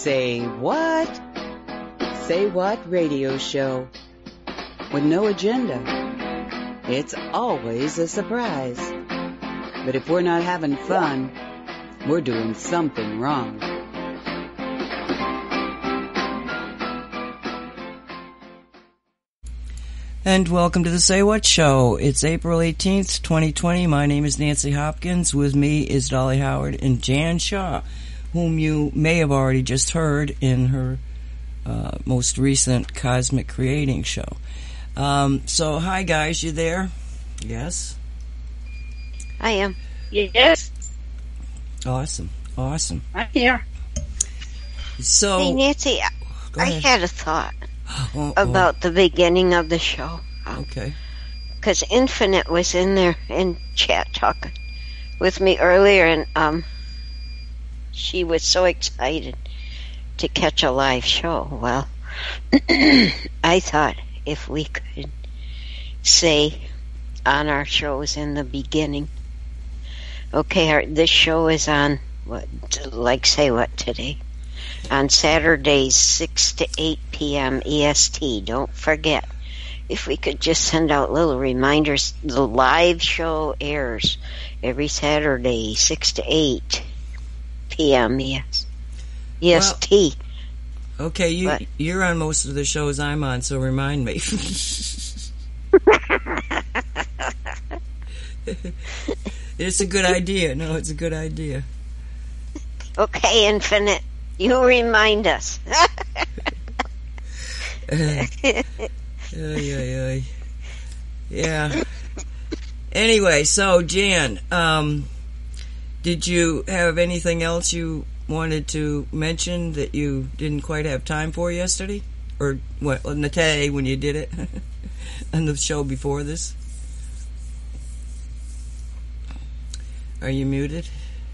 Say what? Say what radio show with no agenda. It's always a surprise. But if we're not having fun, we're doing something wrong. And welcome to the Say What Show. It's April 18th, 2020. My name is Nancy Hopkins. With me is Dolly Howard and Jan Shaw, whom you may have already just heard in her most recent Cosmic Creating show. So, hi guys, you there? Yes? I am. Yes. Awesome. I'm here. So, hey, Nancy, I had a thought about the beginning of the show. Okay. Because Infinite was in there in chat talking with me earlier, and she was so excited to catch a live show. Well, I thought if we could say on our shows in the beginning, okay, this show is on, Say What today? On Saturdays, 6 to 8 p.m. EST. Don't forget, if we could just send out little reminders, the live show airs every Saturday, 6 to 8 p.m. EST. Well, okay, you're on most of the shows I'm on, so remind me. It's a good idea. No, it's a good idea. Okay, Infinite. You remind us. Yeah. Anyway, so Jan, did you have anything else you wanted to mention that you didn't quite have time for yesterday? Or what, today when you did it? On the show before this? Are you muted?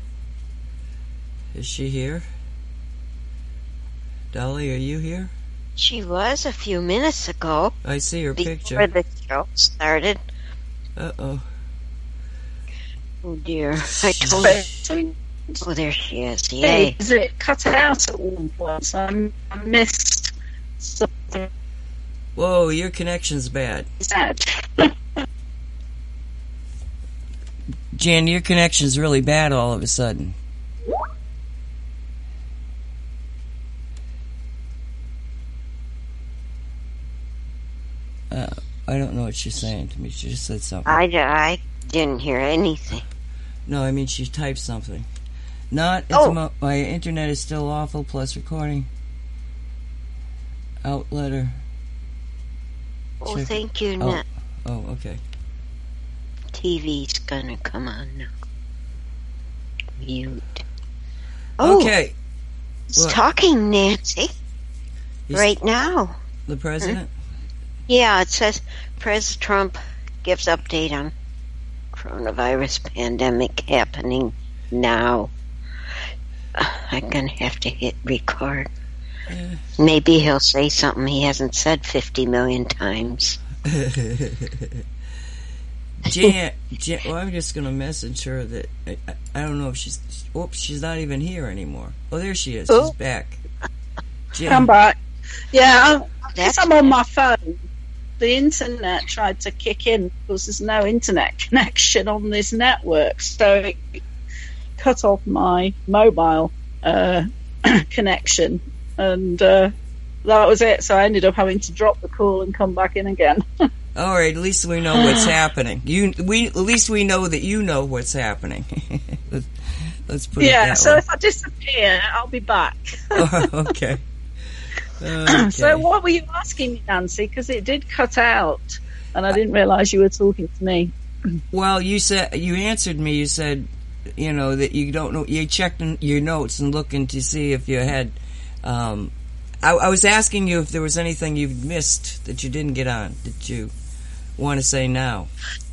Is she here? Dolly, are you here? She was a few minutes ago. I see her picture. Before the show started. Uh-oh. Oh, dear. I told her. Oh, there she is. Yay. Hey, it cut out at one point, so I missed something. Whoa, your connection's bad. Sad. Jan, your connection's really bad all of a sudden. I don't know what she's saying to me. She just said something. I didn't hear anything. No, I mean she typed something. My internet is still awful, plus recording. Outletter. Oh, thank you, Nat. Oh, okay. TV's gonna come on now. Mute. Oh, okay. It's talking, Nancy. Right now. The president? Yeah, it says President Trump gives update on coronavirus pandemic happening now. I'm going to have to hit record. Maybe he'll say something he hasn't said 50 million times. Jan, well, I'm just going to message her that I don't know if she's not even here anymore. Oh, there she is. She's back. Jan. I'm back. Yeah, I'm on my phone. The internet tried to kick in because there's no internet connection on this network, so it cut off my mobile connection, and that was it. So I ended up having to drop the call and come back in again. All right, at least we know what's happening. At least we know that you know what's happening. Let's put it that way. So if I disappear, I'll be back. Okay. Okay. So what were you asking me, Nancy? Because it did cut out, and I didn't realise you were talking to me. Well, you answered me. You said, that you don't know. You checked in your notes and looking to see if you had. I was asking you if there was anything you've missed that you didn't get on. That you want to say now?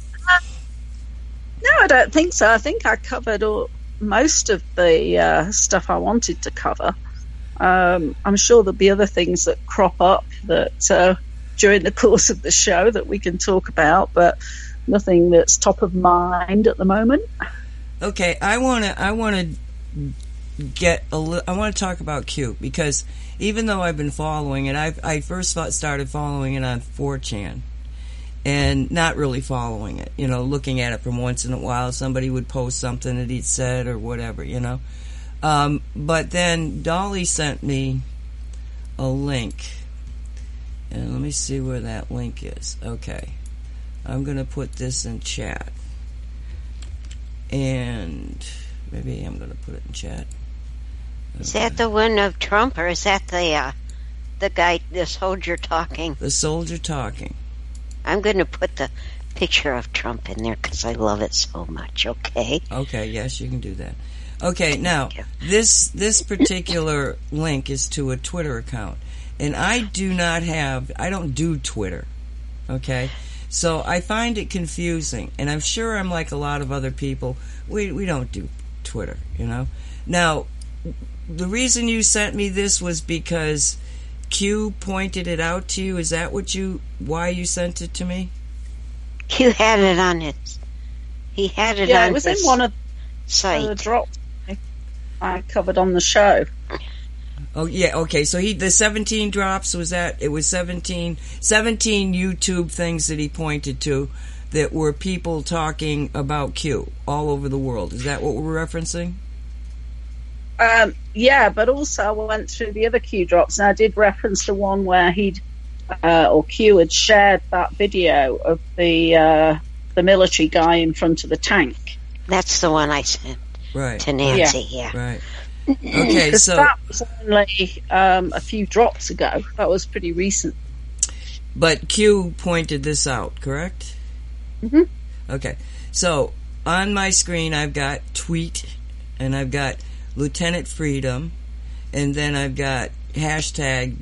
No, I don't think so. I think I covered most of the stuff I wanted to cover. I'm sure there'll be other things that crop up that during the course of the show that we can talk about, but nothing that's top of mind at the moment. Okay, I want to get a little. I want to talk about Q, because even though I've been following it, I first started following it on 4chan, and not really following it. You know, looking at it from once in a while. Somebody would post something that he'd said or whatever. You know, but then Dolly sent me a link, and let me see where that link is. Okay, I'm gonna put this in chat, and maybe I'm gonna put it in chat. Okay. Is that the one of Trump, or is that the guy, the soldier talking? The soldier talking. I'm going to put the picture of Trump in there because I love it so much. Okay. Okay. Yes, you can do that. Okay. Now, this particular link is to a Twitter account, and I don't do Twitter. Okay. So I find it confusing, and I'm sure I'm like a lot of other people. We don't do Twitter, you know. Now, the reason you sent me this was because Q pointed it out to you. Is that why you sent it to me? Q had it on his. He had it on his. Yeah, it was in one of the drops I covered on the show. Oh yeah, okay. So the 17 drops, was that? It was 17 YouTube things that he pointed to that were people talking about Q all over the world. Is that what we're referencing? Yeah, but also I went through the other Q drops, and I did reference the one where Q had shared that video of the military guy in front of the tank. That's the one I sent to Nancy. Yeah. Right. Okay, so that was only a few drops ago. That was pretty recent. But Q pointed this out, correct? Mm-hmm. Okay, so on my screen I've got tweet, and I've got Lieutenant Freedom, and then I've got hashtag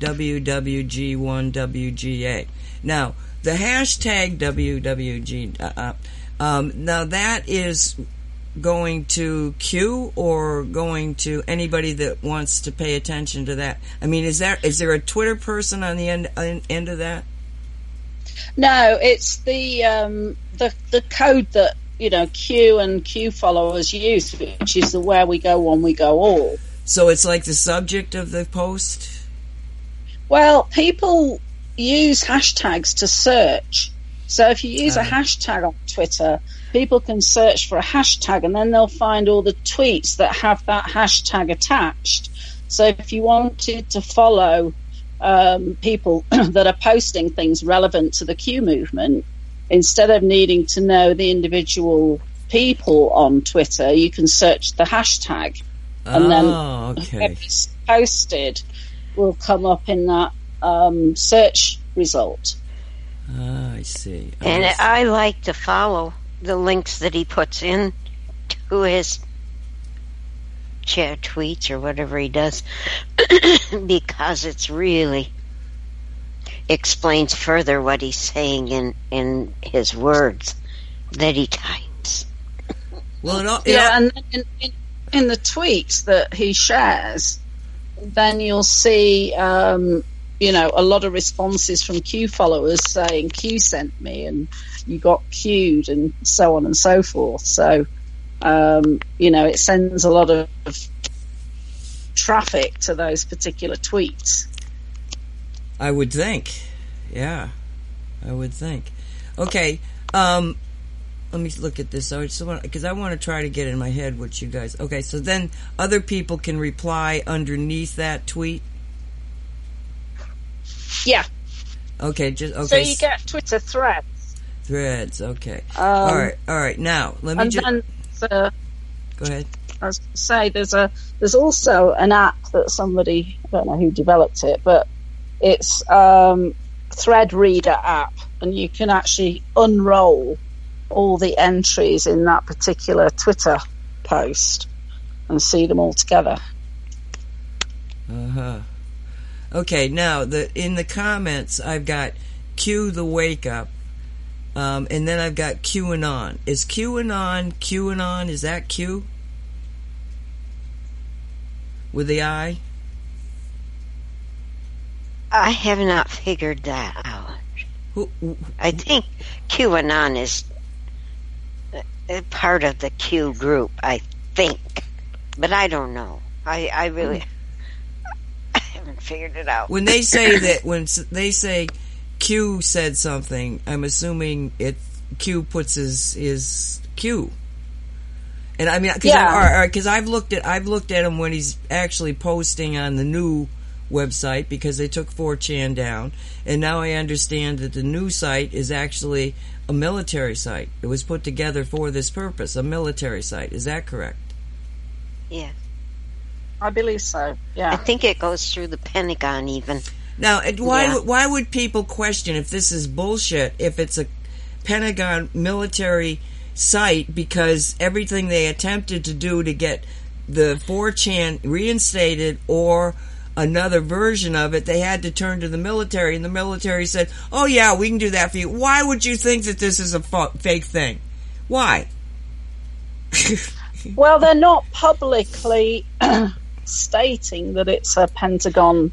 WWG1WGA. Now, the hashtag WWG, now that is going to Q or going to anybody that wants to pay attention to that? I mean, is there a Twitter person on the end of that? No, it's the code that Q and Q followers use, which is the where we go one, we go all. So it's like the subject of the post? Well, people use hashtags to search. So if you use a hashtag on Twitter, people can search for a hashtag, and then they'll find all the tweets that have that hashtag attached. So if you wanted to follow people that are posting things relevant to the Q movement, instead of needing to know the individual people on Twitter, you can search the hashtag, and then whatever's posted will come up in that search result. I see. And I like to follow the links that he puts in to his chat tweets or whatever he does, because it's really explains further what he's saying in his words that he types. Well, and then in the tweets that he shares, then you'll see a lot of responses from Q followers saying Q sent me and you got queued and so on and so forth. So it sends a lot of traffic to those particular tweets. I would think. Yeah, I would think. Okay, let me look at this. Because I want to try to get in my head what you guys... Okay, so then other people can reply underneath that tweet? Yeah. Okay, So you get Twitter threads. Threads, okay. All right. Now, let me just... Go ahead. I was going to say, there's also an app that somebody, I don't know who developed it, but it's Thread Reader app, and you can actually unroll all the entries in that particular Twitter post and see them all together. Okay, now in the comments I've got Q the Wake Up, and then I've got QAnon. Is QAnon, is that Q? With the I? I have not figured that out. I think QAnon is a part of the Q group, I think. But I don't know. I really I haven't figured it out. When they say that, when they say Q said something, I'm assuming Q puts his Q. And I mean, because I've looked at him when he's actually posting on the new website, because they took 4chan down, and now I understand that the new site is actually a military site. It was put together for this purpose, a military site. Is that correct? Yeah. I believe so, yeah. I think it goes through the Pentagon even. Now, why would people question if this is bullshit, if it's a Pentagon military site, because everything they attempted to do to get the 4chan reinstated or another version of it, they had to turn to the military, and the military said, oh yeah, we can do that for you. Why would you think that this is a fake thing? Why? Well, they're not publicly stating that it's a Pentagon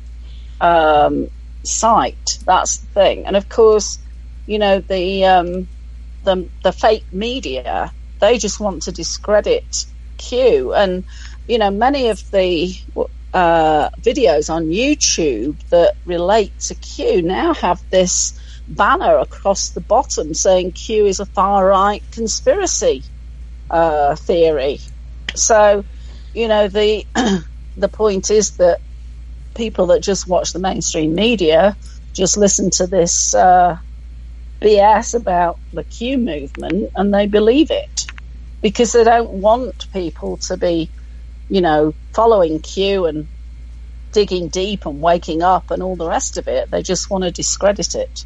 site. That's the thing. And of course, you know, the fake media, they just want to discredit Q. And, you know, many of the videos on YouTube that relate to Q now have this banner across the bottom saying Q is a far-right conspiracy theory. So, you know, the point is that people that just watch the mainstream media just listen to this BS about the Q movement, and they believe it because they don't want people to be, you know, following Q and digging deep and waking up and all the rest of it. They just want to discredit it.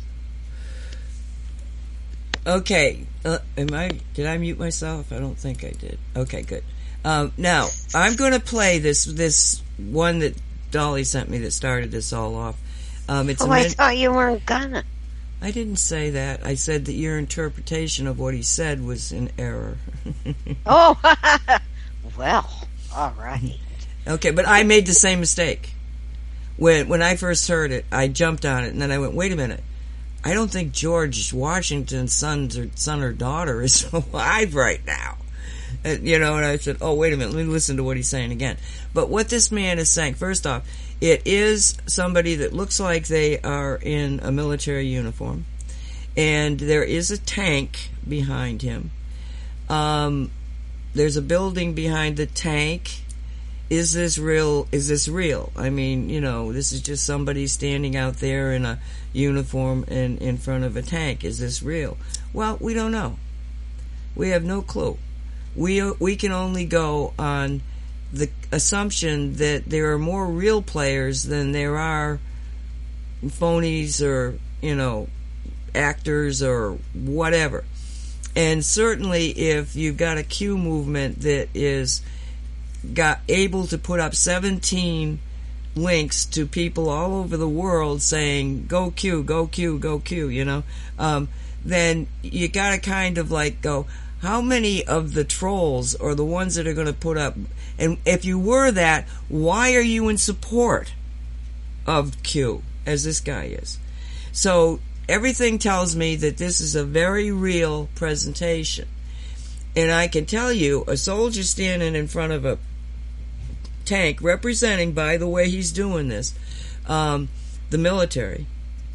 Okay. Did I mute myself? I don't think I did. Okay, good. Now, I'm going to play this one that Dolly sent me that started this all off. I thought you weren't gonna. I didn't say that. I said that your interpretation of what he said was in error. Oh, well, all right. Okay, but I made the same mistake. When I first heard it, I jumped on it, and then I went, wait a minute. I don't think George Washington's son or daughter is alive right now. You know, and I said, oh, wait a minute, let me listen to what he's saying again. But what this man is saying, first off, it is somebody that looks like they are in a military uniform, and there is a tank behind him. There's a building behind the tank. Is this real? Is this real? I mean, you know, this is just somebody standing out there in a uniform and in front of a tank. Is this real? Well, we don't know. We have no clue. We can only go on the assumption that there are more real players than there are phonies or, you know, actors or whatever. And certainly if you've got a Q movement that is able to put up 17 links to people all over the world saying, go Q, go Q, go Q, you know, then you gotta kind of like go, how many of the trolls are the ones that are going to put up? And if you were that, why are you in support of Q, as this guy is? So everything tells me that this is a very real presentation. And I can tell you, a soldier standing in front of a tank, representing, by the way he's doing this, the military,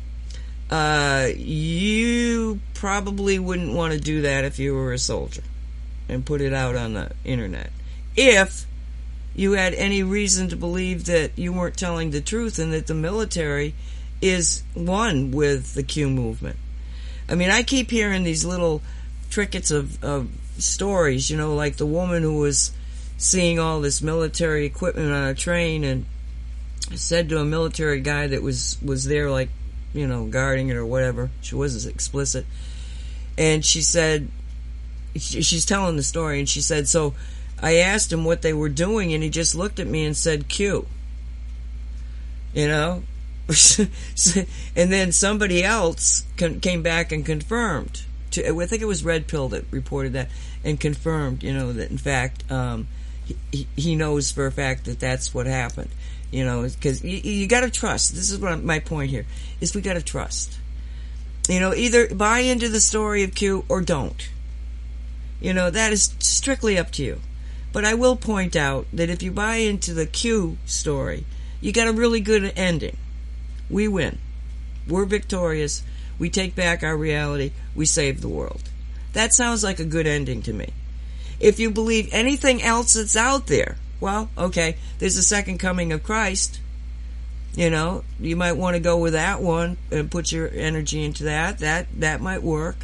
you probably wouldn't want to do that if you were a soldier and put it out on the internet. If you had any reason to believe that you weren't telling the truth and that the military is one with the Q movement. I mean, I keep hearing these little trinkets of stories, you know, like the woman who was seeing all this military equipment on a train and said to a military guy that was there, like, you know, guarding it or whatever. She wasn't explicit. And she said, she's telling the story, and she said, so I asked him what they were doing, and he just looked at me and said, Q. You know? And then somebody else came back and confirmed. I think it was Red Pill that reported that, and confirmed, you know, that in fact, he knows for a fact that that's what happened. You know, because you got to trust. This is what my point here is. We got to trust. You know, either buy into the story of Q or don't. You know, that is strictly up to you. But I will point out that if you buy into the Q story, you got a really good ending. We win. We're victorious. We take back our reality. We save the world. That sounds like a good ending to me. If you believe anything else that's out there, well, okay, there's a second coming of Christ. You know, you might want to go with that one and put your energy into that. That might work.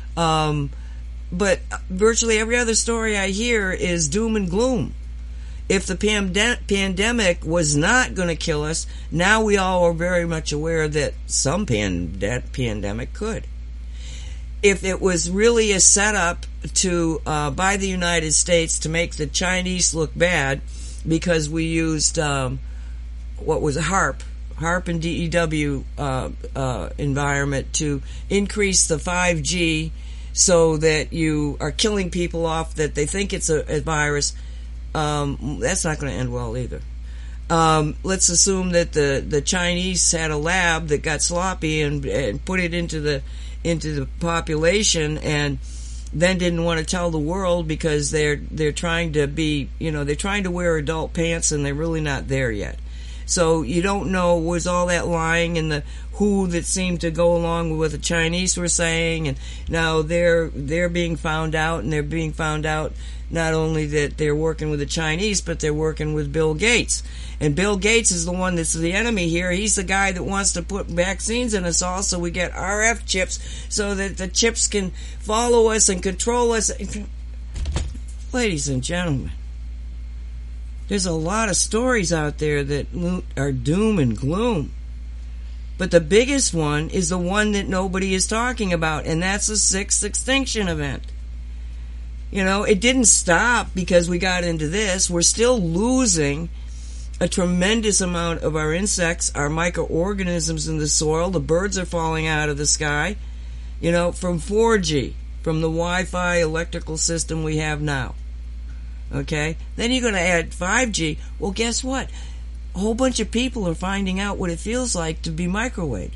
But virtually every other story I hear is doom and gloom. If the pandemic was not going to kill us, now we all are very much aware that some pandemic could. If it was really a setup to by the United States to make the Chinese look bad because we used what was HARP and DEW environment to increase the 5G so that you are killing people off that they think it's a virus, that's not going to end well either. Let's assume that the Chinese had a lab that got sloppy and put it into the population and then didn't want to tell the world because they're trying to be, they're trying to wear adult pants and they're really not there yet. So you don't know, was all that lying in the WHO that seemed to go along with what the Chinese were saying, and now they're being found out, and they're being found out not only that they're working with the Chinese, but they're working with Bill Gates. And Bill Gates is the one that's the enemy here. He's the guy that wants to put vaccines in us all so we get RF chips so that the chips can follow us and control us. Ladies and gentlemen, there's a lot of stories out there that are doom and gloom. But the biggest one is the one that nobody is talking about, and that's the sixth extinction event. It didn't stop because we got into this. We're still losing a tremendous amount of our insects, our microorganisms in the soil. The birds are falling out of the sky, from 4G, from the Wi-Fi electrical system we have now. Okay? Then you're going to add 5G. Well, guess what? A whole bunch of people are finding out what it feels like to be microwaved.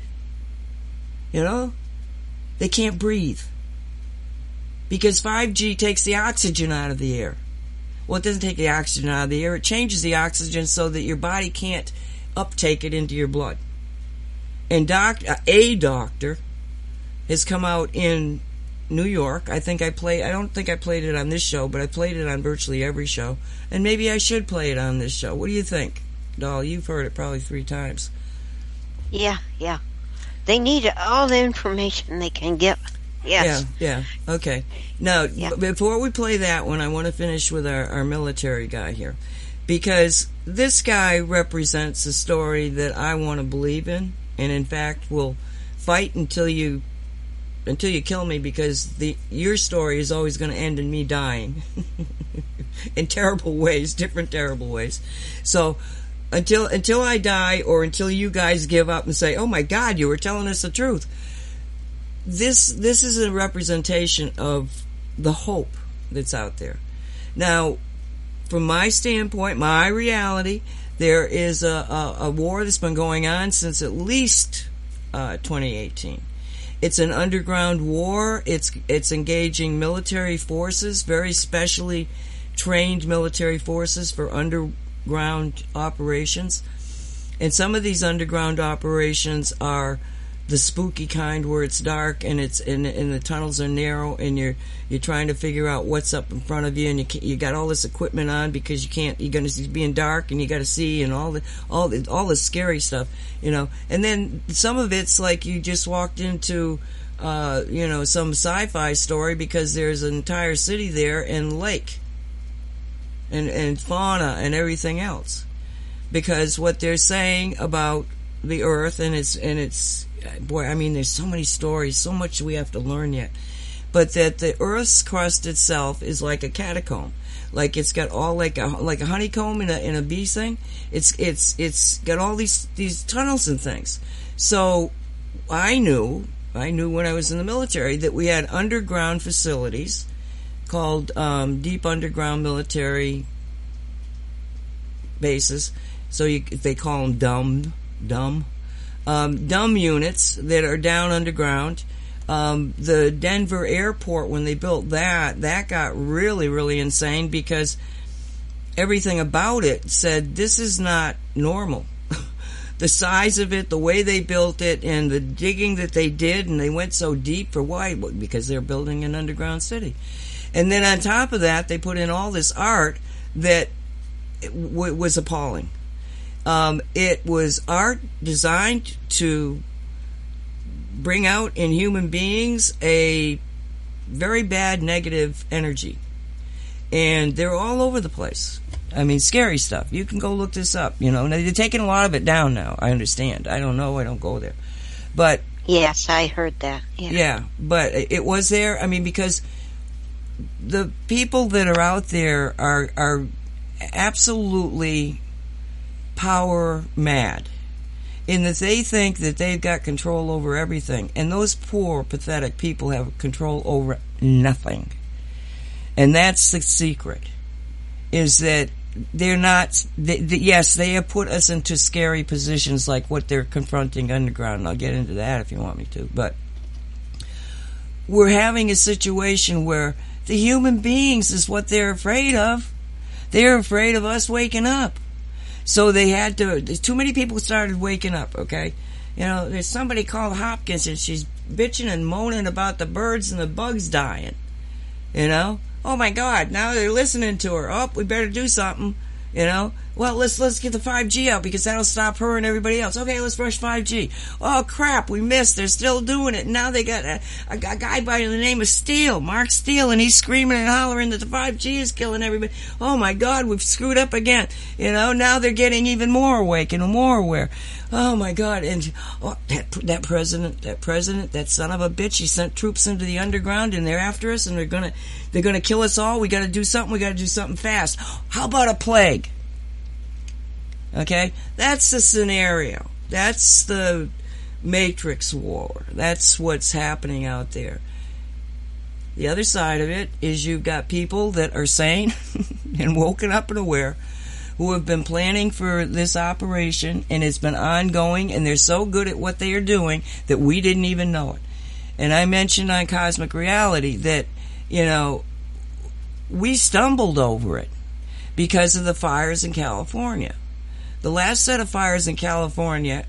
They can't breathe. Because 5G takes the oxygen out of the air. Well, it doesn't take the oxygen out of the air. It changes the oxygen so that your body can't uptake it into your blood. And a doctor has come out in New York. I don't think I played it on this show, but I played it on virtually every show. And maybe I should play it on this show. What do you think, Doll? You've heard it probably 3 times. Yeah. They need all the information they can get. Yes. Yeah. Okay. Now, before we play that one, I want to finish with our military guy here. Because this guy represents a story that I want to believe in. And in fact, will fight until you kill me, because your story is always going to end in me dying. In terrible ways, different terrible ways. So, until I die, or until you guys give up and say, oh my God, you were telling us the truth. This is a representation of the hope that's out there. Now, from my standpoint, my reality, there is a war that's been going on since at least 2018. It's an underground war. It's engaging military forces, very specially trained military forces for underground operations. And some of these underground operations are the spooky kind where it's dark and the tunnels are narrow and you're trying to figure out what's up in front of you, and you got all this equipment on because you're going to be in dark and you got to see, and all the scary stuff, and then some of it's like you just walked into some sci-fi story because there's an entire city there and lake and fauna and everything else, because what they're saying about the earth and it's boy, I mean, there's so many stories, so much we have to learn yet. But that the Earth's crust itself is like a catacomb, like it's got all like a honeycomb in a bee thing. It's got all these tunnels and things. So I knew when I was in the military that we had underground facilities called deep underground military bases. So they call them dumb units that are down underground. The Denver airport, when they built that got really, really insane because everything about it said this is not normal. The size of it, the way they built it, and the digging that they did, and they went so deep for why? Because they're building an underground city. And then on top of that, they put in all this art that was appalling. It was art designed to bring out in human beings a very bad negative energy. And they're all over the place. I mean, scary stuff. You can go look this up, you know. Now, they're taking a lot of it down now, I understand. I don't know, I don't go there. But yes, I heard that. Yeah, but it was there. I mean, because the people that are out there are absolutely power mad in that they think that they've got control over everything. And those poor, pathetic people have control over nothing. And that's the secret, is that they're not, yes, they have put us into scary positions like what they're confronting underground, and I'll get into that if you want me to, but we're having a situation where the human beings is what they're afraid of. They're afraid of us waking up. So they had to, too many people started waking up, okay? You know, there's somebody called Hopkins, and she's bitching and moaning about the birds and the bugs dying, you know? Oh my God, now they're listening to her. Oh, we better do something, you know. Well, let's get the 5G out because that'll stop her and everybody else. Okay, let's rush 5G. Oh crap, we missed. They're still doing it. Now they got a guy by the name of Steele, Mark Steele, and he's screaming and hollering that the 5G is killing everybody. Oh my God, we've screwed up again. You know, now they're getting even more awake and more aware. Oh my God, and that president, that son of a bitch, he sent troops into the underground and they're after us and they're gonna kill us all. We gotta do something fast. How about a plague? Okay? That's the scenario. That's the Matrix war. That's what's happening out there. The other side of it is you've got people that are sane and woken up and aware who have been planning for this operation, and it's been ongoing, and they're so good at what they are doing that we didn't even know it. And I mentioned on Cosmic Reality that, you know, we stumbled over it because of the fires in California. The last set of fires in California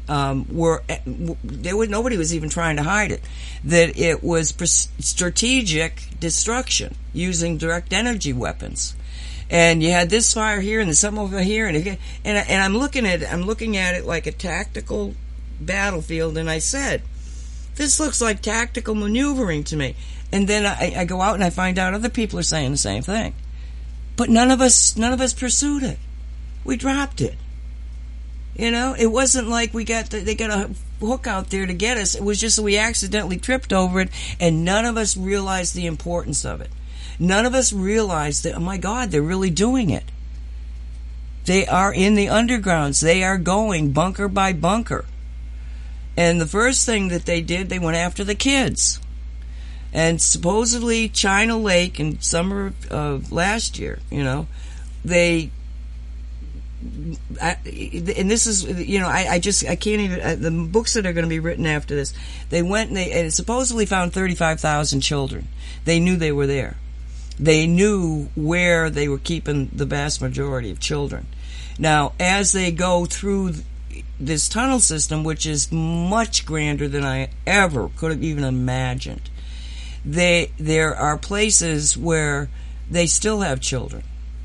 nobody was even trying to hide it. That it was strategic destruction using direct energy weapons. And you had this fire here and some over here, and I'm looking at it like a tactical battlefield, and I said, this looks like tactical maneuvering to me. And then I go out and I find out other people are saying the same thing. But none of us pursued it. We dropped it. You know, it wasn't like they got a hook out there to get us. It was just that we accidentally tripped over it, and none of us realized the importance of it. None of us realized that, oh my God, they're really doing it. They are in the undergrounds. They are going bunker by bunker. And the first thing that they did, they went after the kids. And supposedly China Lake in summer of last year, you know, and this is, you know, I can't even, the books that are going to be written after this, they went and they supposedly found 35,000 children. They knew they were there. They knew where they were keeping the vast majority of children. Now, as they go through this tunnel system, which is much grander than I ever could have even imagined, there are places where they still have children.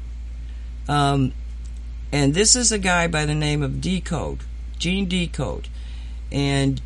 And this is a guy by the name of Decode, Gene Decode, and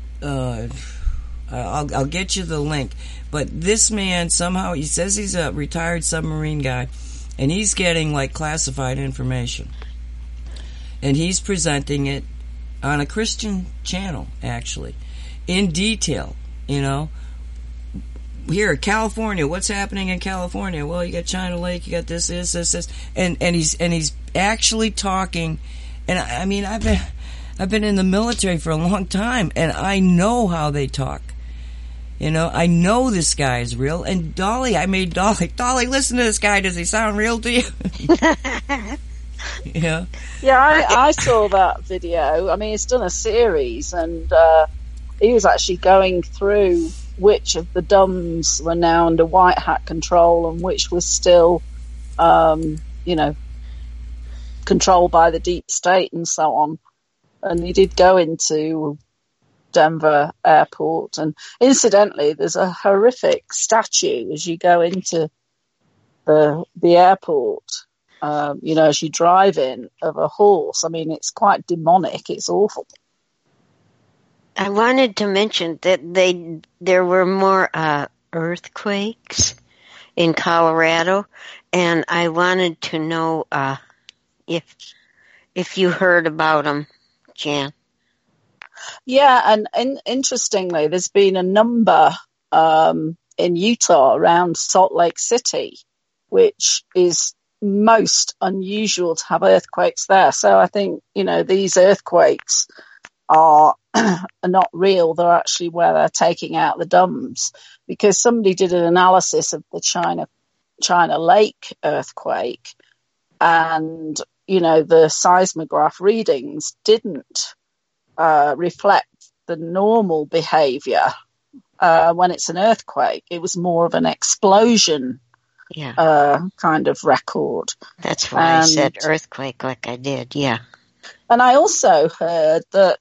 I'll get you the link. But this man somehow, he says he's a retired submarine guy, and he's getting like classified information, and he's presenting it on a Christian channel, actually, in detail. You know, here, California, what's happening in California? Well, you got China Lake, you got this, and he's actually talking. And I mean, I've been in the military for a long time, and I know how they talk. You know, I know this guy is real. And Dolly, listen to this guy. Does he sound real to you? Yeah. Yeah, I saw that video. I mean, he's done a series, and he was actually going through which of the DUMBs were now under white hat control and which was still, you know, controlled by the deep state and so on. And he did go into Denver airport. And incidentally, there's a horrific statue as you go into the airport, as you drive in, of a horse. I mean, it's quite demonic. It's awful. I wanted to mention that there were more earthquakes in Colorado, and I wanted to know if you heard about them, Jan. Yeah, and interestingly, there's been a number in Utah around Salt Lake City, which is most unusual to have earthquakes there. So I think, these earthquakes are not real. They're actually where they're taking out the dumbs, because somebody did an analysis of the China Lake earthquake, and, the seismograph readings didn't reflect the normal behavior when it's an earthquake. It was more of an explosion kind of record. That's why I said earthquake like I did, yeah. And I also heard that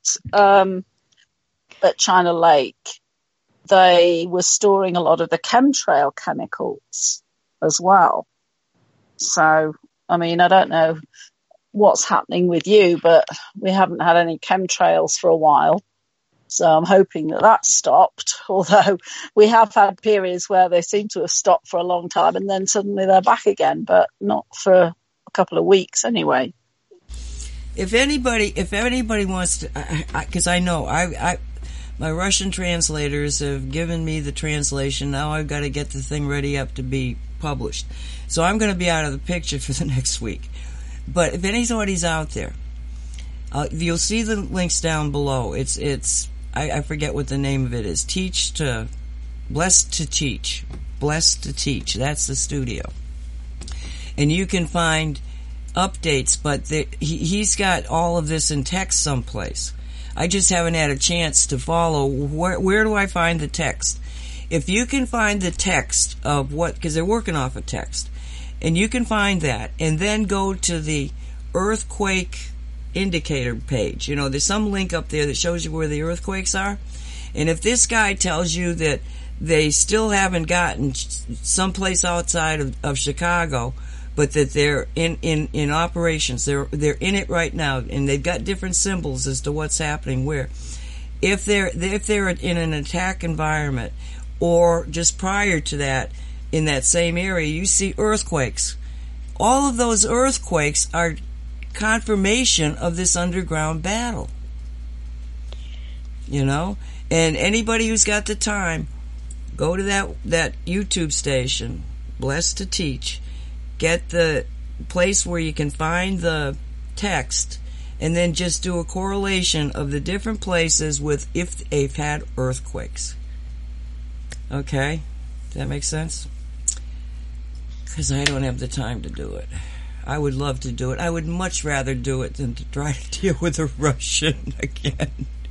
at China Lake, they were storing a lot of the chemtrail chemicals as well. So, I mean, I don't know what's happening with you, but we haven't had any chemtrails for a while. So I'm hoping that stopped, although we have had periods where they seem to have stopped for a long time and then suddenly they're back again, but not for a couple of weeks anyway. If anybody wants to, because I know my Russian translators have given me the translation. Now I've got to get the thing ready up to be published. So I'm going to be out of the picture for the next week. But if anybody's out there, you'll see the links down below. I forget what the name of it is. Blessed to Teach. That's the studio. And you can find updates, but he's got all of this in text someplace. I just haven't had a chance to follow. Where do I find the text? If you can find the text of because they're working off a text, and you can find that, and then go to the earthquake indicator page. There's some link up there that shows you where the earthquakes are. And if this guy tells you that they still haven't gotten someplace outside of Chicago, but that they're in operations, they're in it right now, and they've got different symbols as to what's happening where. If they're in an attack environment, or just prior to that, in that same area, you see earthquakes. All of those earthquakes are confirmation of this underground battle. And anybody who's got the time, go to that YouTube station, Blessed to Teach, get the place where you can find the text, and then just do a correlation of the different places with if they've had earthquakes. Okay? Does that make sense? Because I don't have the time to do it. I would love to do it. I would much rather do it than to try to deal with a Russian again.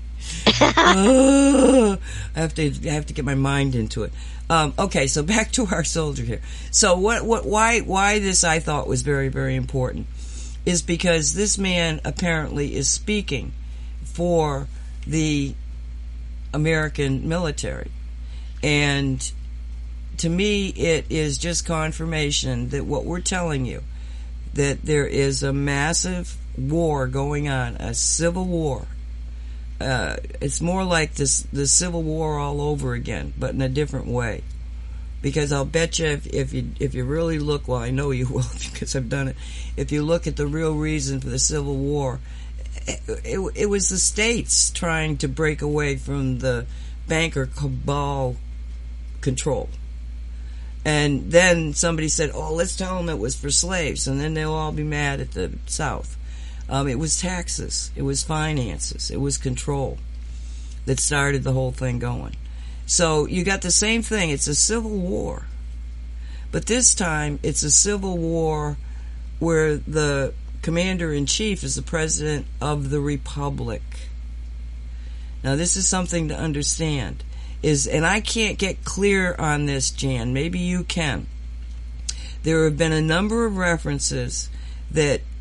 I have to get my mind into it. Okay, so back to our soldier here. So why this I thought was very, very important is because this man apparently is speaking for the American military. And to me, it is just confirmation that what we're telling you, that there is a massive war going on, a civil war. It's more like the Civil War all over again, but in a different way. Because I'll bet you if you really look, well, I know you will because I've done it. If you look at the real reason for the Civil War, it was the states trying to break away from the banker cabal control. And then somebody said, oh, let's tell them it was for slaves, and then they'll all be mad at the South. It was taxes, it was finances, it was control that started the whole thing going. So you got the same thing. It's a civil war. But this time, it's a civil war where the commander-in-chief is the president of the republic. Now, this is something to understand. And I can't get clear on this, Jan. Maybe you can. There have been a number of references that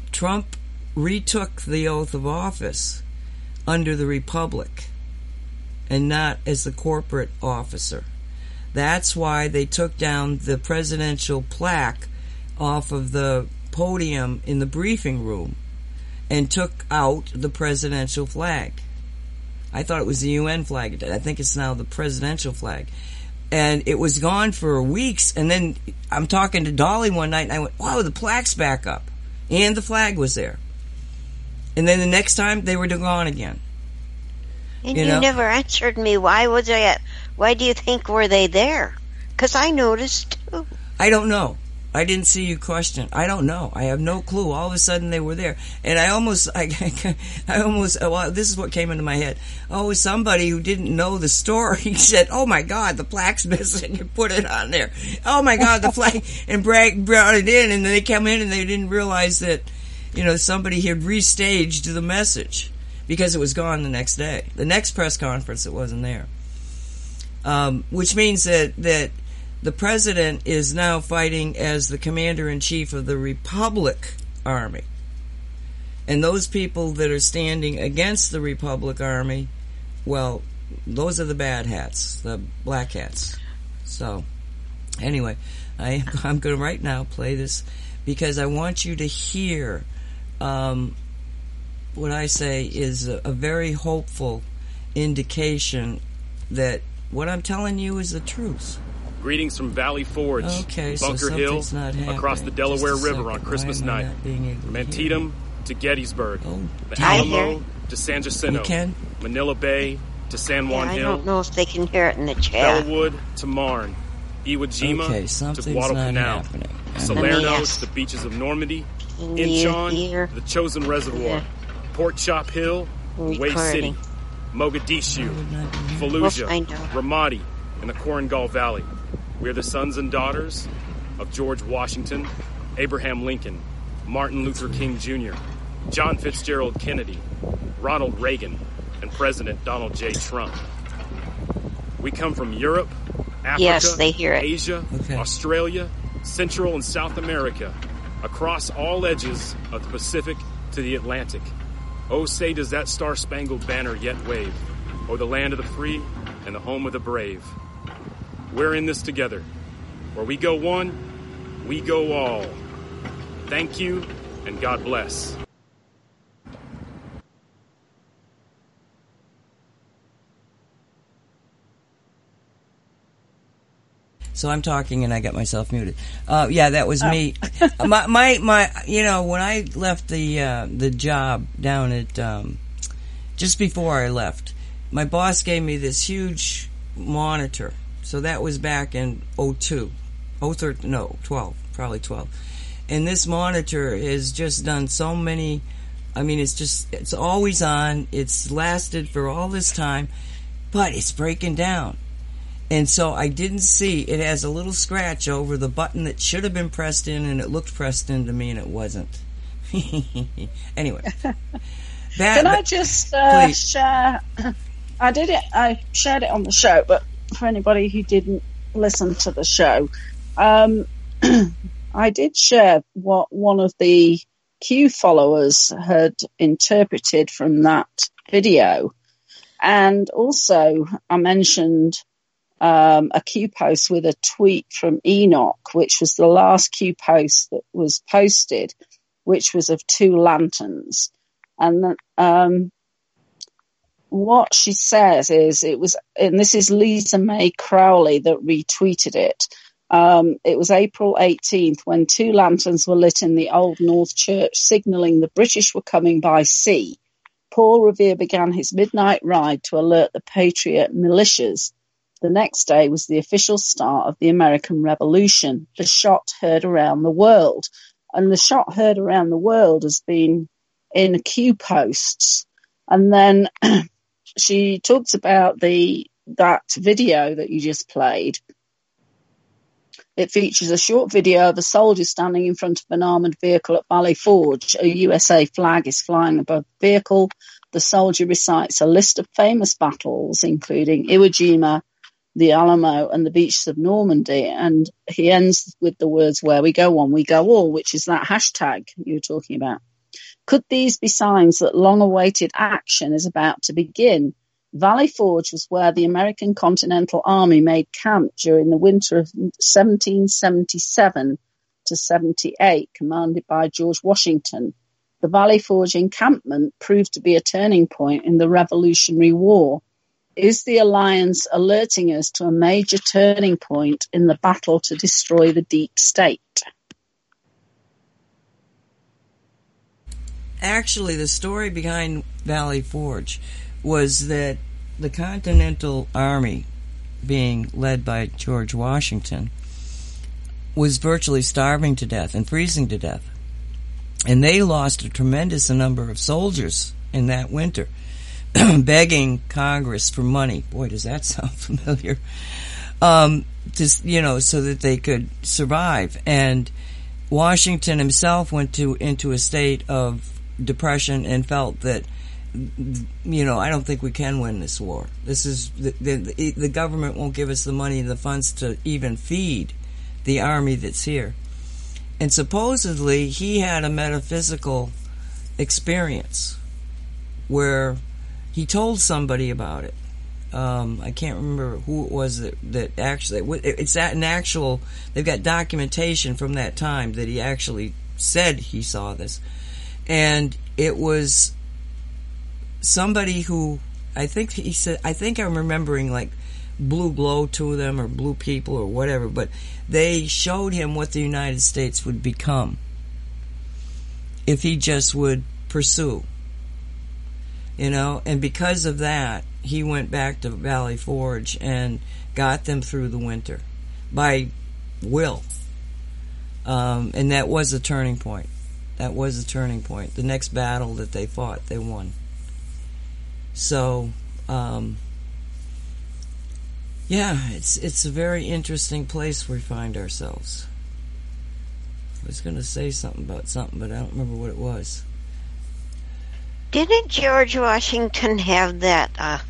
Trump retook the oath of office under the Republic and not as the corporate officer. That's why they took down the presidential plaque off of the podium in the briefing room and took out the presidential flag. I thought it was the UN flag. I think it's now the presidential flag. And it was gone for weeks. And then I'm talking to Dolly one night, and I went, wow, the plaque's back up. And the flag was there. And then the next time, they were gone again. And you never answered me. Why do you think were they there? Because I noticed, too. I don't know. I didn't see you question. I don't know. I have no clue. All of a sudden they were there. And I almost, well, this is what came into my head. Oh, somebody who didn't know the story said, oh my God, the plaque's missing, and put it on there. Oh my God, the flag, and brought it in, and then they come in and they didn't realize that, somebody had restaged the message because it was gone the next day. The next press conference, it wasn't there. Which means that the president is now fighting as the commander-in-chief of the Republic Army. And those people that are standing against the Republic Army, well, those are the bad hats, the black hats. So, anyway, I'm going to right now play this because I want you to hear what I say is a very hopeful indication that what I'm telling you is the truth. Greetings from Valley Forge, Bunker Hill, across the Delaware River on Christmas night. From Antietam to Gettysburg, the Alamo to San Jacinto, Manila Bay to San Juan Hill. I don't know if they can hear it in the chat. Bellwood to Marne, Iwo Jima to Guadalcanal, Salerno to the beaches of Normandy, Incheon, the Chosin Reservoir, Port Chop Hill, Way City, Mogadishu, Fallujah, Ramadi, and the Korengal Valley. We are the sons and daughters of George Washington, Abraham Lincoln, Martin Luther King Jr., John Fitzgerald Kennedy, Ronald Reagan, and President Donald J. Trump. We come from Europe, Africa, Asia, Australia, Central and South America, across all edges of the Pacific to the Atlantic. Oh, say does that star-spangled banner yet wave, o'er the land of the free and the home of the brave. We're in this together. Where we go one, we go all. Thank you, and God bless. So I'm talking and I got myself muted. That was me. My, when I left the job down at, just before I left, my boss gave me this huge monitor. So that was back in 12, probably 12. And this monitor has just done so many, it's always on. It's lasted for all this time, but it's breaking down. And so I didn't see, it has a little scratch over the button that should have been pressed in, and it looked pressed in to me, and it wasn't. Anyway. Can I just share? I shared it on the show, but for anybody who didn't listen to the show, I did share what one of the Q followers had interpreted from that video. And also I mentioned a Q post with a tweet from Enoch, which was the last Q post that was posted, which was of two lanterns. And what she says is and this is Lisa May Crowley that retweeted it. It was April 18th when two lanterns were lit in the Old North Church, signalling the British were coming by sea. Paul Revere began his midnight ride to alert the Patriot militias. The next day was the official start of the American Revolution. The shot heard around the world. And the shot heard around the world has been in Q posts. And then she talks about that video that you just played. It features a short video of a soldier standing in front of an armoured vehicle at Valley Forge. A USA flag is flying above the vehicle. The soldier recites a list of famous battles, including Iwo Jima, the Alamo, and the beaches of Normandy. And he ends with the words, where we go one, we go all, which is that hashtag you were talking about. Could these be signs that long-awaited action is about to begin? Valley Forge was where the American Continental Army made camp during the winter of 1777 to 78, commanded by George Washington. The Valley Forge encampment proved to be a turning point in the Revolutionary War. Is the Alliance alerting us to a major turning point in the battle to destroy the deep state? Actually, the story behind Valley Forge was that the Continental Army, being led by George Washington, was virtually starving to death and freezing to death. And they lost a tremendous number of soldiers in that winter, begging Congress for money. Boy, does that sound familiar. So that they could survive. And Washington himself went into a state of depression and felt that, I don't think we can win this war. This is the government won't give us the money and the funds to even feed the army that's here. And supposedly he had a metaphysical experience where he told somebody about it. I can't remember who it was that actually, it's that an actual, they've got documentation from that time that he actually said he saw this. And it was somebody who, I think I'm remembering like blue glow to them or blue people or whatever, but they showed him what the United States would become if he just would pursue, and because of that, he went back to Valley Forge and got them through the winter by will. And that was a turning point. The next battle that they fought, they won. So, it's a very interesting place we find ourselves. I was going to say something about something, but I don't remember what it was. Didn't George Washington have that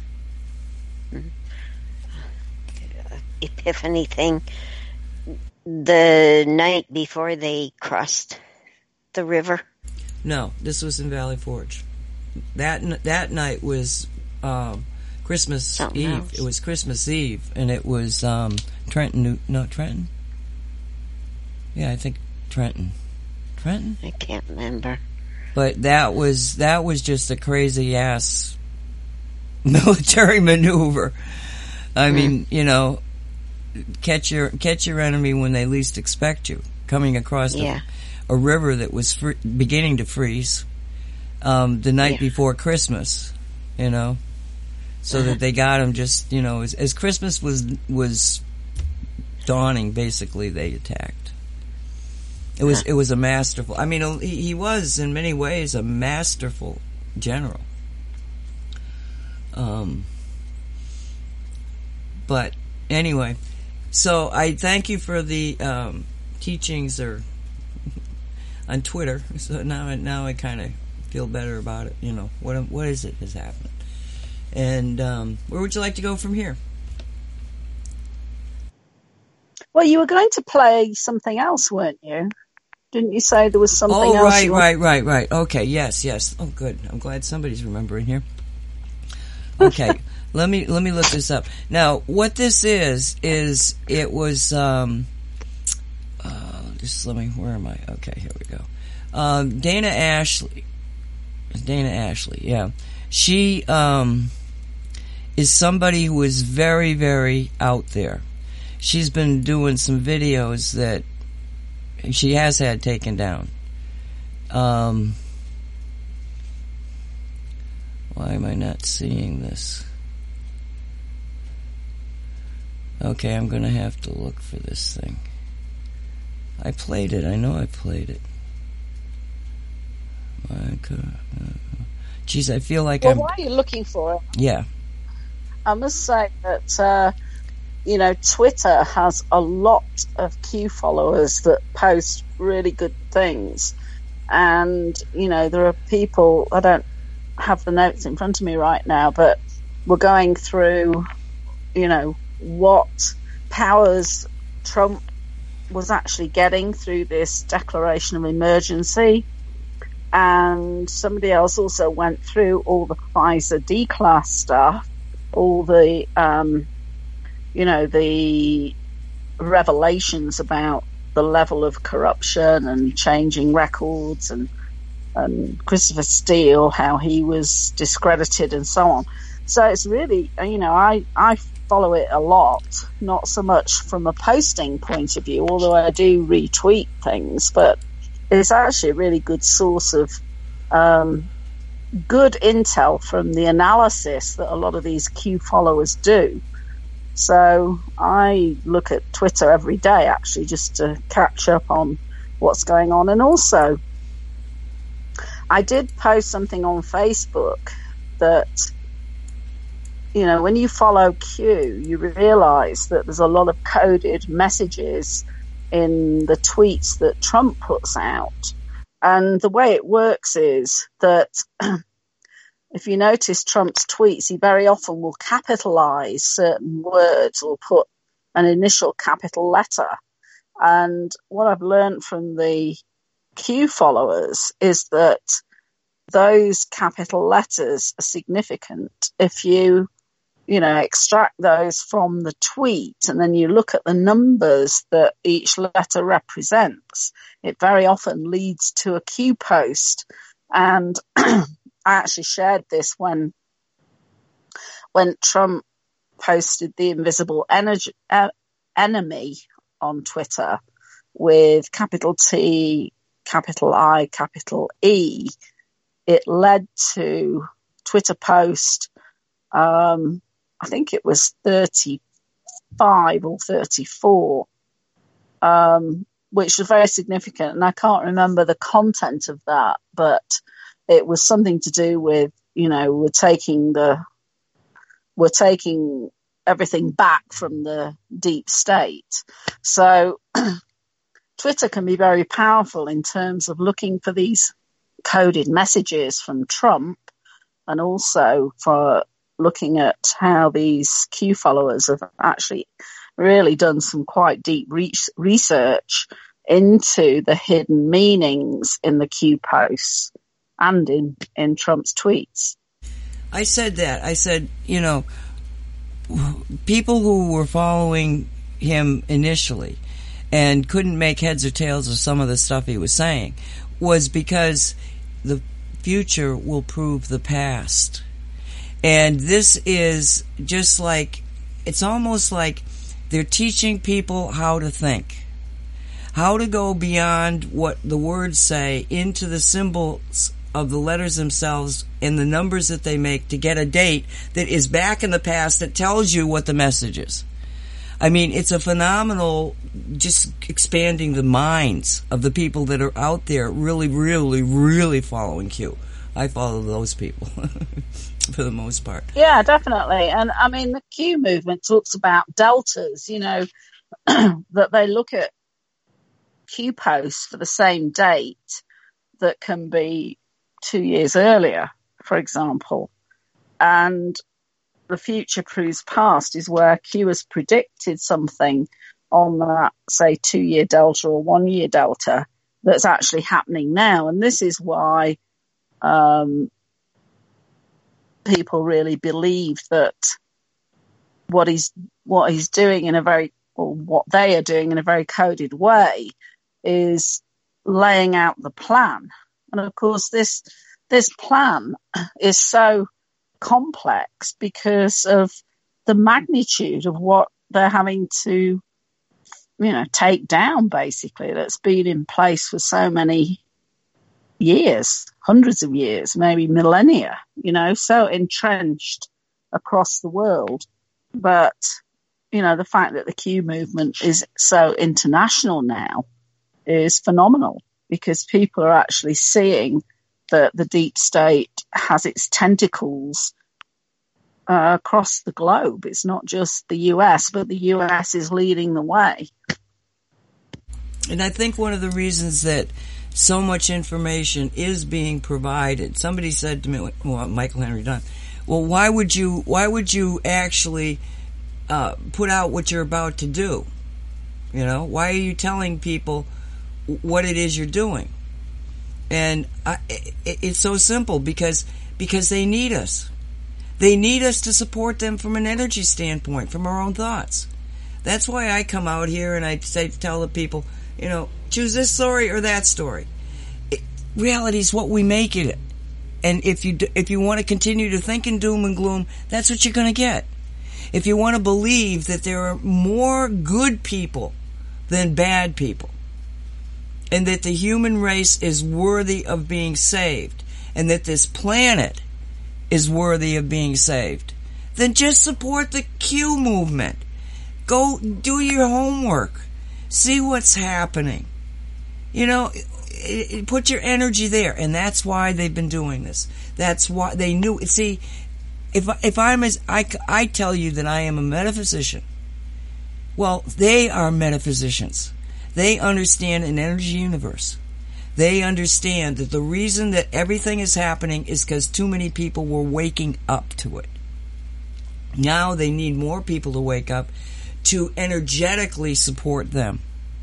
epiphany thing the night before they crossed the river? No, this was in Valley Forge. That night was Christmas Something Eve. else. It was Christmas Eve, and it was Trenton. Yeah, I think Trenton. I can't remember. But that was just a crazy ass military maneuver. I mean, catch your enemy when they least expect you. Coming across a river that was beginning to freeze the night before Christmas, so that they got him just, as Christmas was dawning, basically they attacked. It was a masterful. I mean, he was in many ways a masterful general. But anyway, so I thank you for the teachings on Twitter. So now I kind of feel better about it. What is it that's happening, and where would you like to go from here? Well, you were going to play something else, weren't you? Didn't you say there was something else? Oh, right. Okay, yes. Oh, good. I'm glad somebody's remembering here. Okay, let me look this up. Now, what this is it was where am I? Okay, here we go. Dana Ashley, yeah. She is somebody who is very, very out there. She's been doing some videos that she has had taken down. Why am I not seeing this? Okay, I'm going to have to look for this thing. I played it. I know I played it. Geez, I feel like why are you looking for it? Yeah. I must say that, Twitter has a lot of Q followers that post really good things. And, there are people, I don't have the notes in front of me right now, but we're going through, what powers Trump was actually getting through this declaration of emergency. And somebody else also went through all the Pfizer D-class stuff, all the, the revelations about the level of corruption and changing records, and Christopher Steele, how he was discredited and so on. So it's really, I follow it a lot, not so much from a posting point of view, although I do retweet things, but it's actually a really good source of good intel from the analysis that a lot of these Q followers do. So I look at Twitter every day, actually, just to catch up on what's going on. And also, I did post something on Facebook that, when you follow Q, you realize that there's a lot of coded messages in the tweets that Trump puts out. And the way it works is that if you notice Trump's tweets, he very often will capitalize certain words or put an initial capital letter. And what I've learned from the Q followers is that those capital letters are significant. If you extract those from the tweet and then you look at the numbers that each letter represents, it very often leads to a Q post. And I actually shared this when Trump posted the invisible enemy on Twitter with capital T, capital I, capital E. It led to Twitter post, I think it was 35 or 34, which was very significant. And I can't remember the content of that, but it was something to do with, we're taking everything back from the deep state. So Twitter can be very powerful in terms of looking for these coded messages from Trump, and also for looking at how these Q followers have actually really done some quite deep research into the hidden meanings in the Q posts and in Trump's tweets. I said that. I said, people who were following him initially and couldn't make heads or tails of some of the stuff he was saying was because the future will prove the past. And this is just like, it's almost like they're teaching people how to think, how to go beyond what the words say into the symbols of the letters themselves and the numbers that they make to get a date that is back in the past that tells you what the message is. I mean, it's a phenomenal, just expanding the minds of the people that are out there really, really, really following Q. I follow those people for the most part. Yeah, definitely. And I mean, the Q movement talks about deltas, that they look at Q posts for the same date that can be 2 years earlier, for example. And the future proves past is where Q has predicted something on that, say, 2-year delta or 1-year delta that's actually happening now. And this is why people really believe that what he's doing in a very, or what they are doing in a very coded way is laying out the plan. And of course, this plan is so complex because of the magnitude of what they're having to, take down, basically, that's been in place for so many years, hundreds of years, maybe millennia, so entrenched across the world. But, the fact that the Q movement is so international now is phenomenal, because people are actually seeing that the deep state has its tentacles across the globe. It's not just the US, but the US is leading the way. And I think one of the reasons that so much information is being provided, somebody said to me, Michael Henry Dunn, well, why would you actually put out what you're about to do? Why are you telling people what it is you're doing? And it's so simple because they need us. They need us to support them from an energy standpoint, from our own thoughts. That's why I come out here and I tell the people, choose this story or that story. Reality is what we make it. And if you want to continue to think in doom and gloom, that's what you're going to get. If you want to believe that there are more good people than bad people, and that the human race is worthy of being saved, and that this planet is worthy of being saved, then just support the Q movement. Go do your homework. See what's happening. Put your energy there. And that's why they've been doing this. That's why they knew. See, I tell you that I am a metaphysician. Well, they are metaphysicians. They understand an energy universe. They understand that the reason that everything is happening is because too many people were waking up to it. Now they need more people to wake up to energetically support them.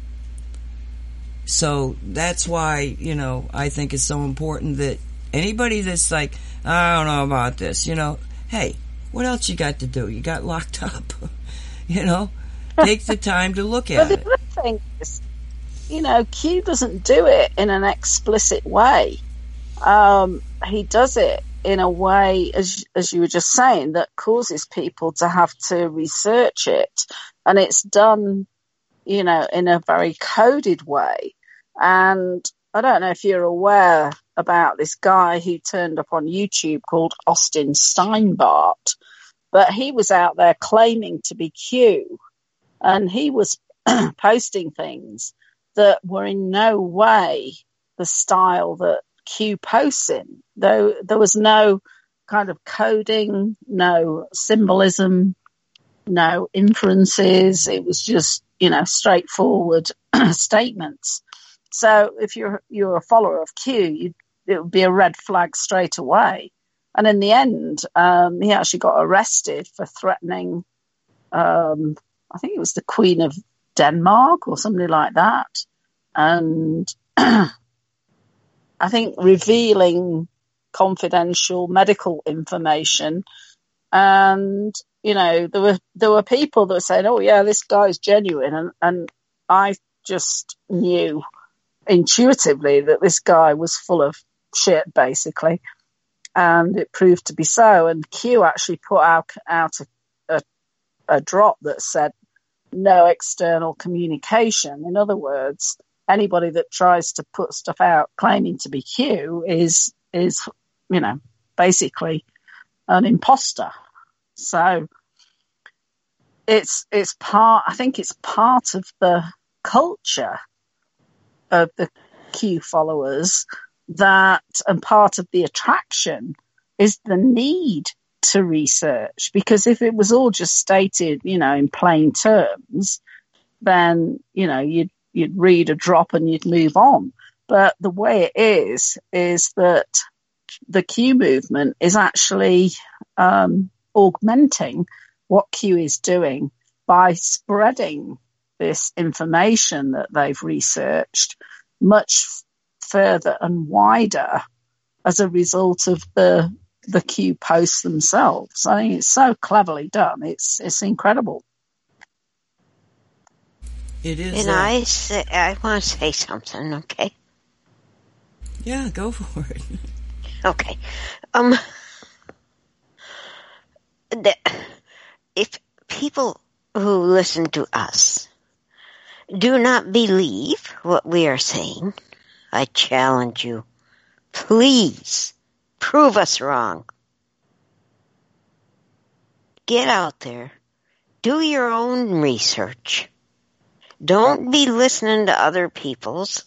So that's why, I think it's so important that anybody that's like, I don't know about this, hey, what else you got to do? You got locked up. Take the time to look at it. But the other thing is, Q doesn't do it in an explicit way. He does it in a way, as you were just saying, that causes people to have to research it. And it's done, in a very coded way. And I don't know if you're aware about this guy who turned up on YouTube called Austin Steinbart, but he was out there claiming to be Q. And he was posting things that were in no way the style that Q posts in. Though there was no kind of coding, no symbolism, no inferences. It was just, straightforward statements. So if you're a follower of Q, it would be a red flag straight away. And in the end, he actually got arrested for threatening, I think it was the Queen of Denmark or somebody like that. And I think revealing confidential medical information. And, there were people that were saying, oh, yeah, this guy's genuine. And I just knew intuitively that this guy was full of shit, basically. And it proved to be so. And Q actually put out a drop that said no external communication. In other words, anybody that tries to put stuff out claiming to be Q is basically an imposter. So I think it's part of the culture of the Q followers and part of the attraction is the need to research, because if it was all just stated, in plain terms, then, you'd read a drop and you'd move on. But the way it is that the Q movement is actually augmenting what Q is doing by spreading this information that they've researched much further and wider as a result of the Q posts themselves. I think it's so cleverly done. It's incredible. It is. And I want to say something, okay? Yeah, go for it. Okay. If people who listen to us do not believe what we are saying, I challenge you, please prove us wrong. Get out there. Do your own research. Don't be listening to other people's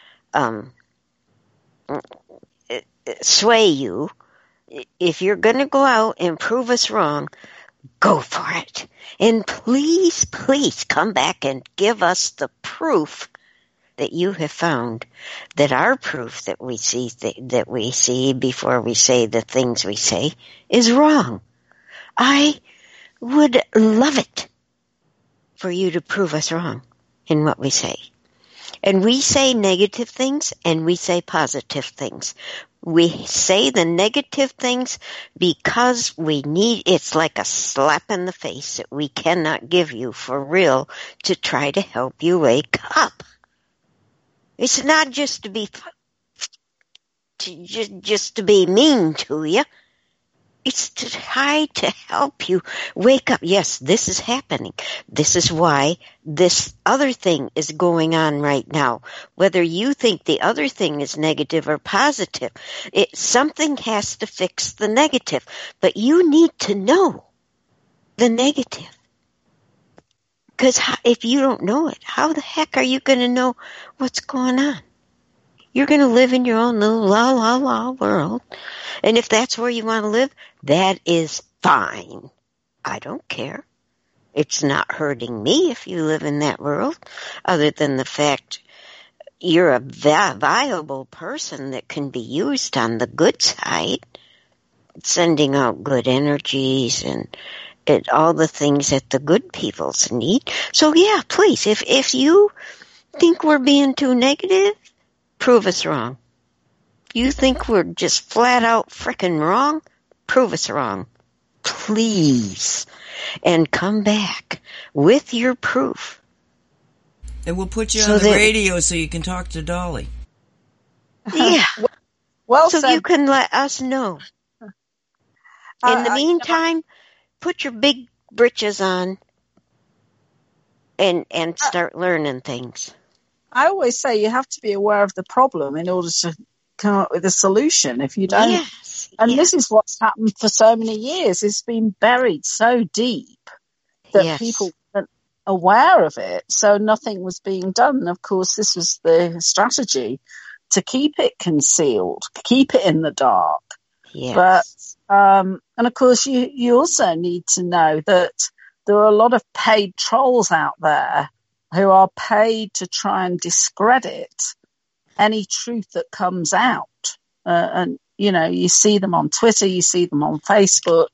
sway you. If you're going to go out and prove us wrong, go for it. And please, please come back and give us the proof that you have found, that our proof that we see before we say the things we say is wrong. I would love it for you to prove us wrong in what we say. And we say negative things and we say positive things. We say the negative things because it's like a slap in the face that we cannot give you for real to try to help you wake up. It's not just to be mean to you. It's to try to help you wake up. Yes, this is happening. This is why this other thing is going on right now. Whether you think the other thing is negative or positive, something has to fix the negative. But you need to know the negative. Because if you don't know it, how the heck are you going to know what's going on? You're going to live in your own little la-la-la world. And if that's where you want to live, that is fine. I don't care. It's not hurting me if you live in that world, other than the fact you're a viable person that can be used on the good side, sending out good energies and all the things that the good peoples need. So, yeah, please, if you think we're being too negative, prove us wrong. You think we're just flat out frickin' wrong? Prove us wrong. Please. And come back with your proof. And we'll put you on the radio so you can talk to Dolly. Yeah. Well so said. You can let us know. In the meantime, put your big britches on and start learning things. I always say you have to be aware of the problem in order to come up with a solution. If you don't, this is what's happened for so many years. It's been buried so deep that people weren't aware of it, so nothing was being done. And of course, this was the strategy, to keep it concealed, keep it in the dark. Yes. But and of course, you also need to know that there are a lot of paid trolls out there who are paid to try and discredit any truth that comes out. And, you know, you see them on Twitter, you see them on Facebook.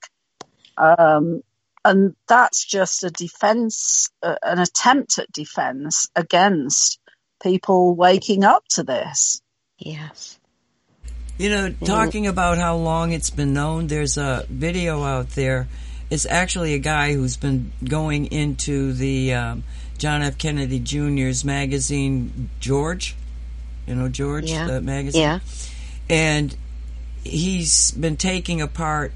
And that's just a defense, an attempt at defense against people waking up to this. Yes. You know, talking about how long it's been known, there's a video out there. It's actually a guy who's been going into the John F. Kennedy Jr.'s magazine, George. You know George, the magazine? Yeah. And he's been taking apart,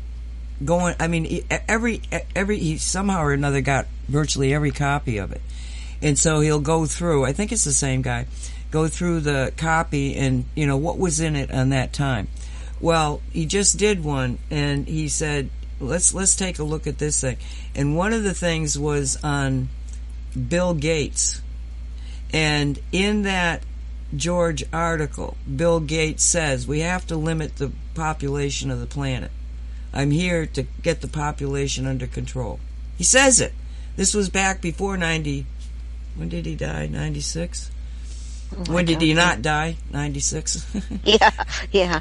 he somehow or another got virtually every copy of it. And so he'll go through, I think it's the same guy, go through the copy and, you know, what was in it on that time. Well, he just did one, and he said, let's take a look at this thing. And one of the things was on Bill Gates. And in that George article, Bill Gates says, we have to limit the population of the planet. I'm here to get the population under control. He says it. This was back before 90. When did he die? 96? When did he not die? 96? Yeah.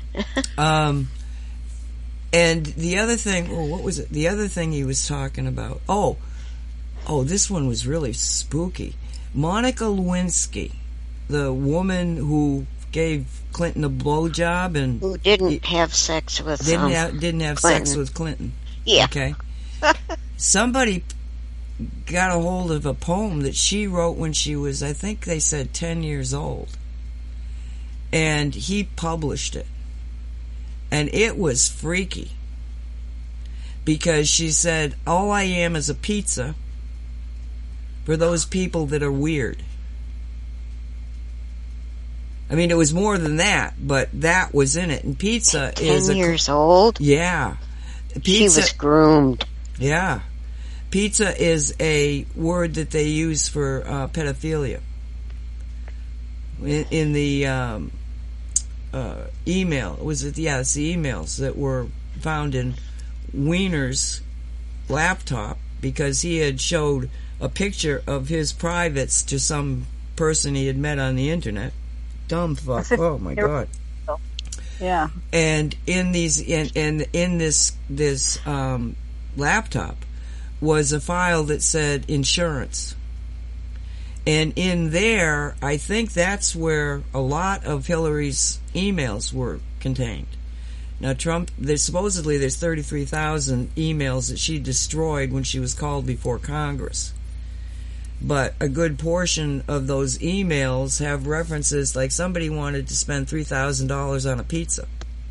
And the other thing, what was it? The other thing he was talking about. Oh, this one was really spooky. Monica Lewinsky, the woman who gave Clinton a blowjob and who didn't have sex with didn't have sex with Clinton. Yeah. Okay. Somebody got a hold of a poem that she wrote when she was, I think they said, 10 years old. And he published it. And it was freaky. Because she said, all I am is a pizza for those people that are weird. I mean, it was more than that, but that was in it. And pizza 10 years old? Yeah. Pizza, she was groomed. Yeah. Pizza is a word that they use for pedophilia. In the email, it's the emails that were found in Wiener's laptop, because he had showed a picture of his privates to some person he had met on the internet. Dumb fuck. Oh my God. Yeah. And in these, in this laptop was a file that said insurance. And in there, I think that's where a lot of Hillary's emails were contained. Now, Trump, supposedly there's 33,000 emails that she destroyed when she was called before Congress. But a good portion of those emails have references like somebody wanted to spend $3,000 on a pizza.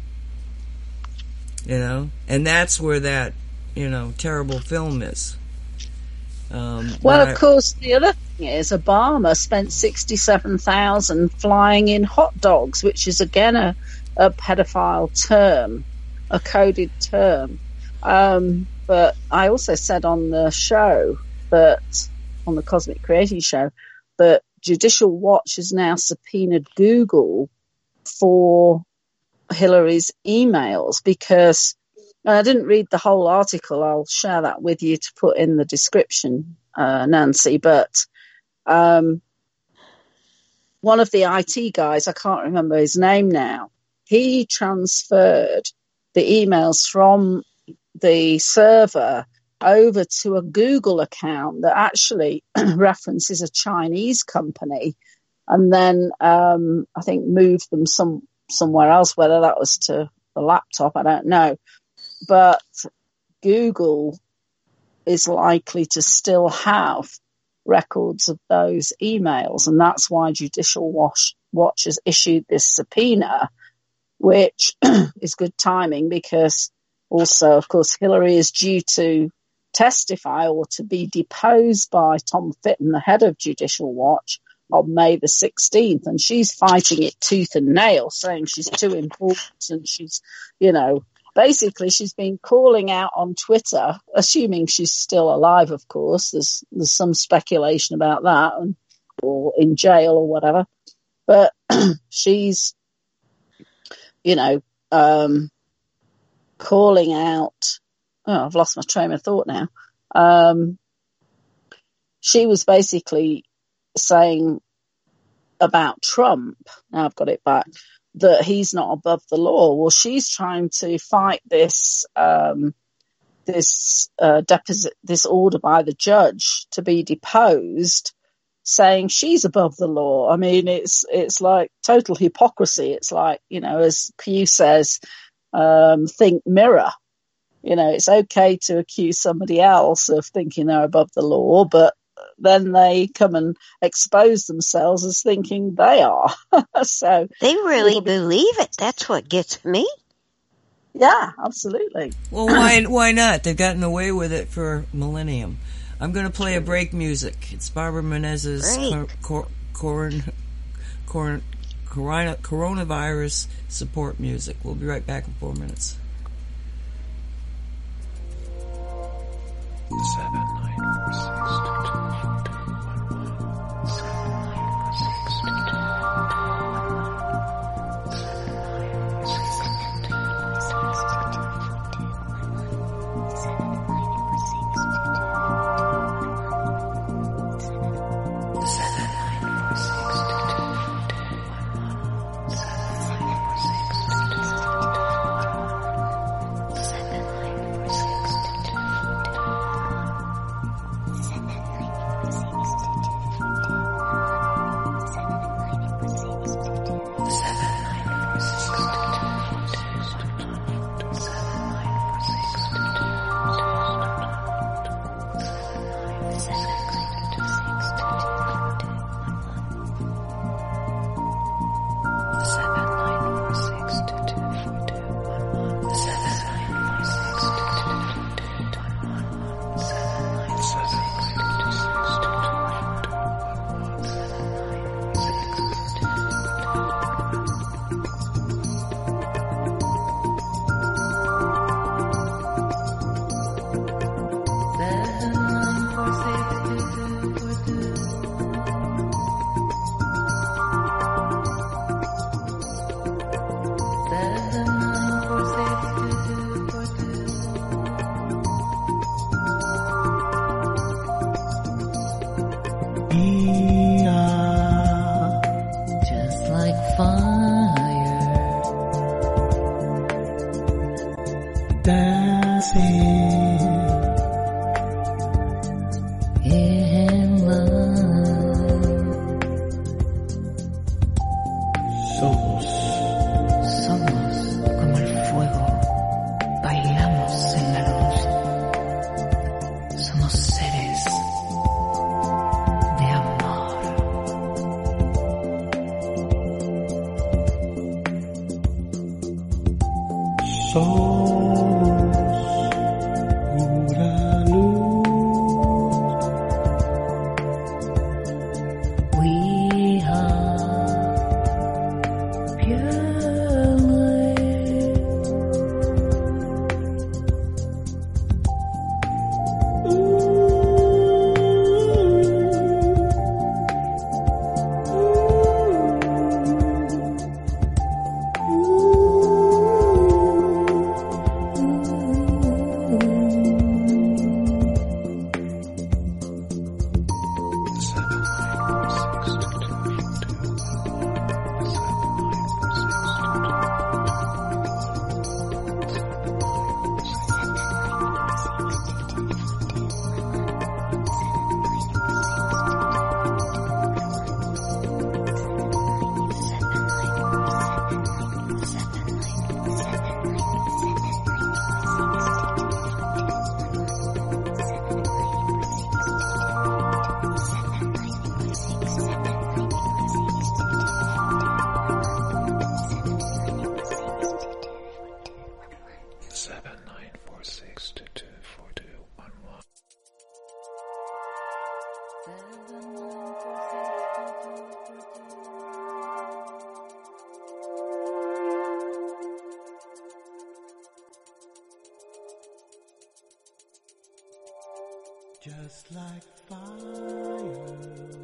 And that's where that, terrible film is. Well, of course, the other thing is Obama spent $67,000 flying in hot dogs, which is, again, a pedophile term, a coded term. But I also said on the show on the Cosmic Creating Show, that Judicial Watch has now subpoenaed Google for Hillary's emails because I didn't read the whole article. I'll share that with you to put in the description, Nancy. But one of the IT guys, I can't remember his name now, he transferred the emails from the server over to a Google account that actually references a Chinese company, and then I think moved them somewhere else, whether that was to the laptop, I don't know. But Google is likely to still have records of those emails, and that's why Judicial Watch has issued this subpoena, which is good timing because also, of course, Hillary is due to testify or to be deposed by Tom Fitton, the head of Judicial Watch, on May the 16th, and she's fighting it tooth and nail, saying she's too important, and she's, basically she's been calling out on Twitter, assuming she's still alive, of course. There's some speculation about that, or in jail or whatever, but she's, calling out. Oh, I've lost my train of thought now. She was basically saying about Trump, now I've got it back, that he's not above the law. Well, she's trying to fight this this order by the judge to be deposed, saying she's above the law. I mean, it's like total hypocrisy. It's like, as Pew says, think mirror. It's okay to accuse somebody else of thinking they're above the law, but then they come and expose themselves as thinking they are. So they really believe it. That's what gets me. Yeah, absolutely. Well, why not? They've gotten away with it for millennium. I'm going to play a break music. It's Barbara Menezes' coronavirus support music. We'll be right back in 4 minutes. 79462. Just like fire.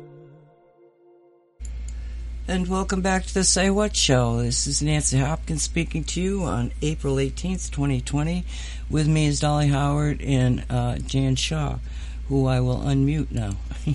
And welcome back to the Say What Show. This is Nancy Hopkins speaking to you on April 18th, 2020. With me is Dolly Howard and Jan Shaw, who I will unmute now.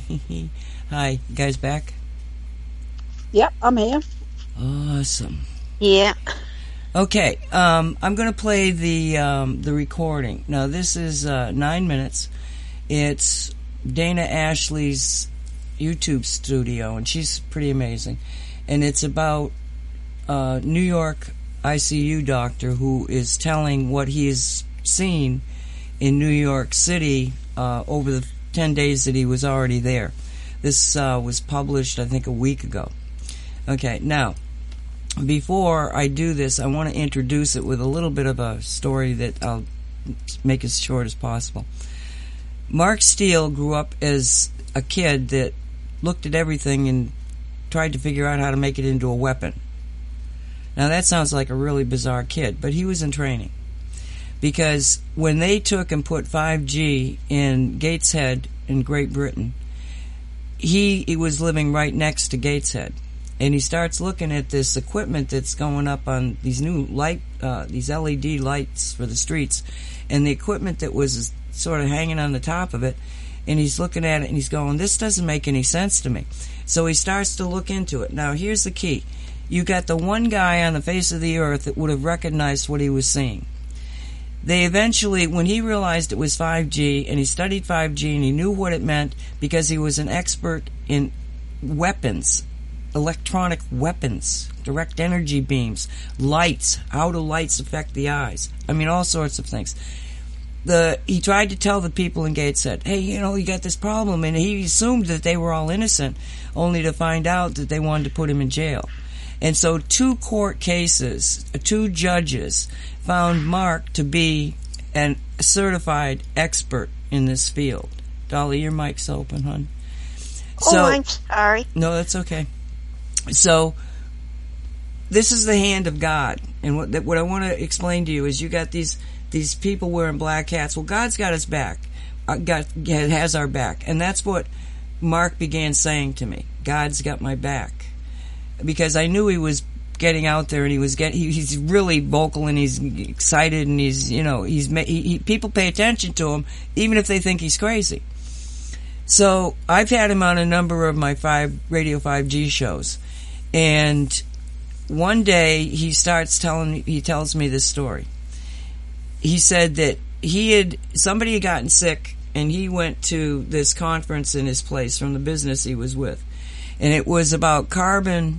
Hi, you guys back? Yep, I'm here. Awesome. Yeah. Okay, I'm going to play the recording. Now, this is 9 minutes. It's Dana Ashley's YouTube studio, and she's pretty amazing. And it's about a New York ICU doctor who is telling what he has seen in New York City over the 10 days that he was already there. This was published, I think, a week ago. Okay, now, before I do this, I want to introduce it with a little bit of a story that I'll make as short as possible. Mark Steele grew up as a kid that looked at everything and tried to figure out how to make it into a weapon. Now that sounds like a really bizarre kid, but he was in training. Because when they took and put 5G in Gateshead in Great Britain, he was living right next to Gateshead. And he starts looking at this equipment that's going up on these new these LED lights for the streets, and the equipment that was sort of hanging on the top of it, and he's looking at it and he's going, this doesn't make any sense to me. So he starts to look into it. Now here's the key. You got the one guy on the face of the earth that would have recognized what he was seeing. They eventually, when he realized it was 5G, and he studied 5G and he knew what it meant because he was an expert in weapons, electronic weapons, direct energy beams, lights, how do lights affect the eyes? I mean, all sorts of things. He tried to tell the people in Gateshead, hey, you got this problem, and he assumed that they were all innocent, only to find out that they wanted to put him in jail. And so 2 court cases, 2 judges found Mark to be a certified expert in this field. Dolly, your mic's open, hon. So, I'm sorry. No, that's okay. So, this is the hand of God. And what I want to explain to you is you got these people wearing black hats. Well, God's got his back. God has our back. And that's what Mark began saying to me. God's got my back. Because I knew he was getting out there, and he's really vocal, and he's excited, and people pay attention to him, even if they think he's crazy. So I've had him on a number of my Radio 5G shows. And one day he tells me this story. He said that somebody had gotten sick, and he went to this conference in his place from the business he was with. And it was about carbon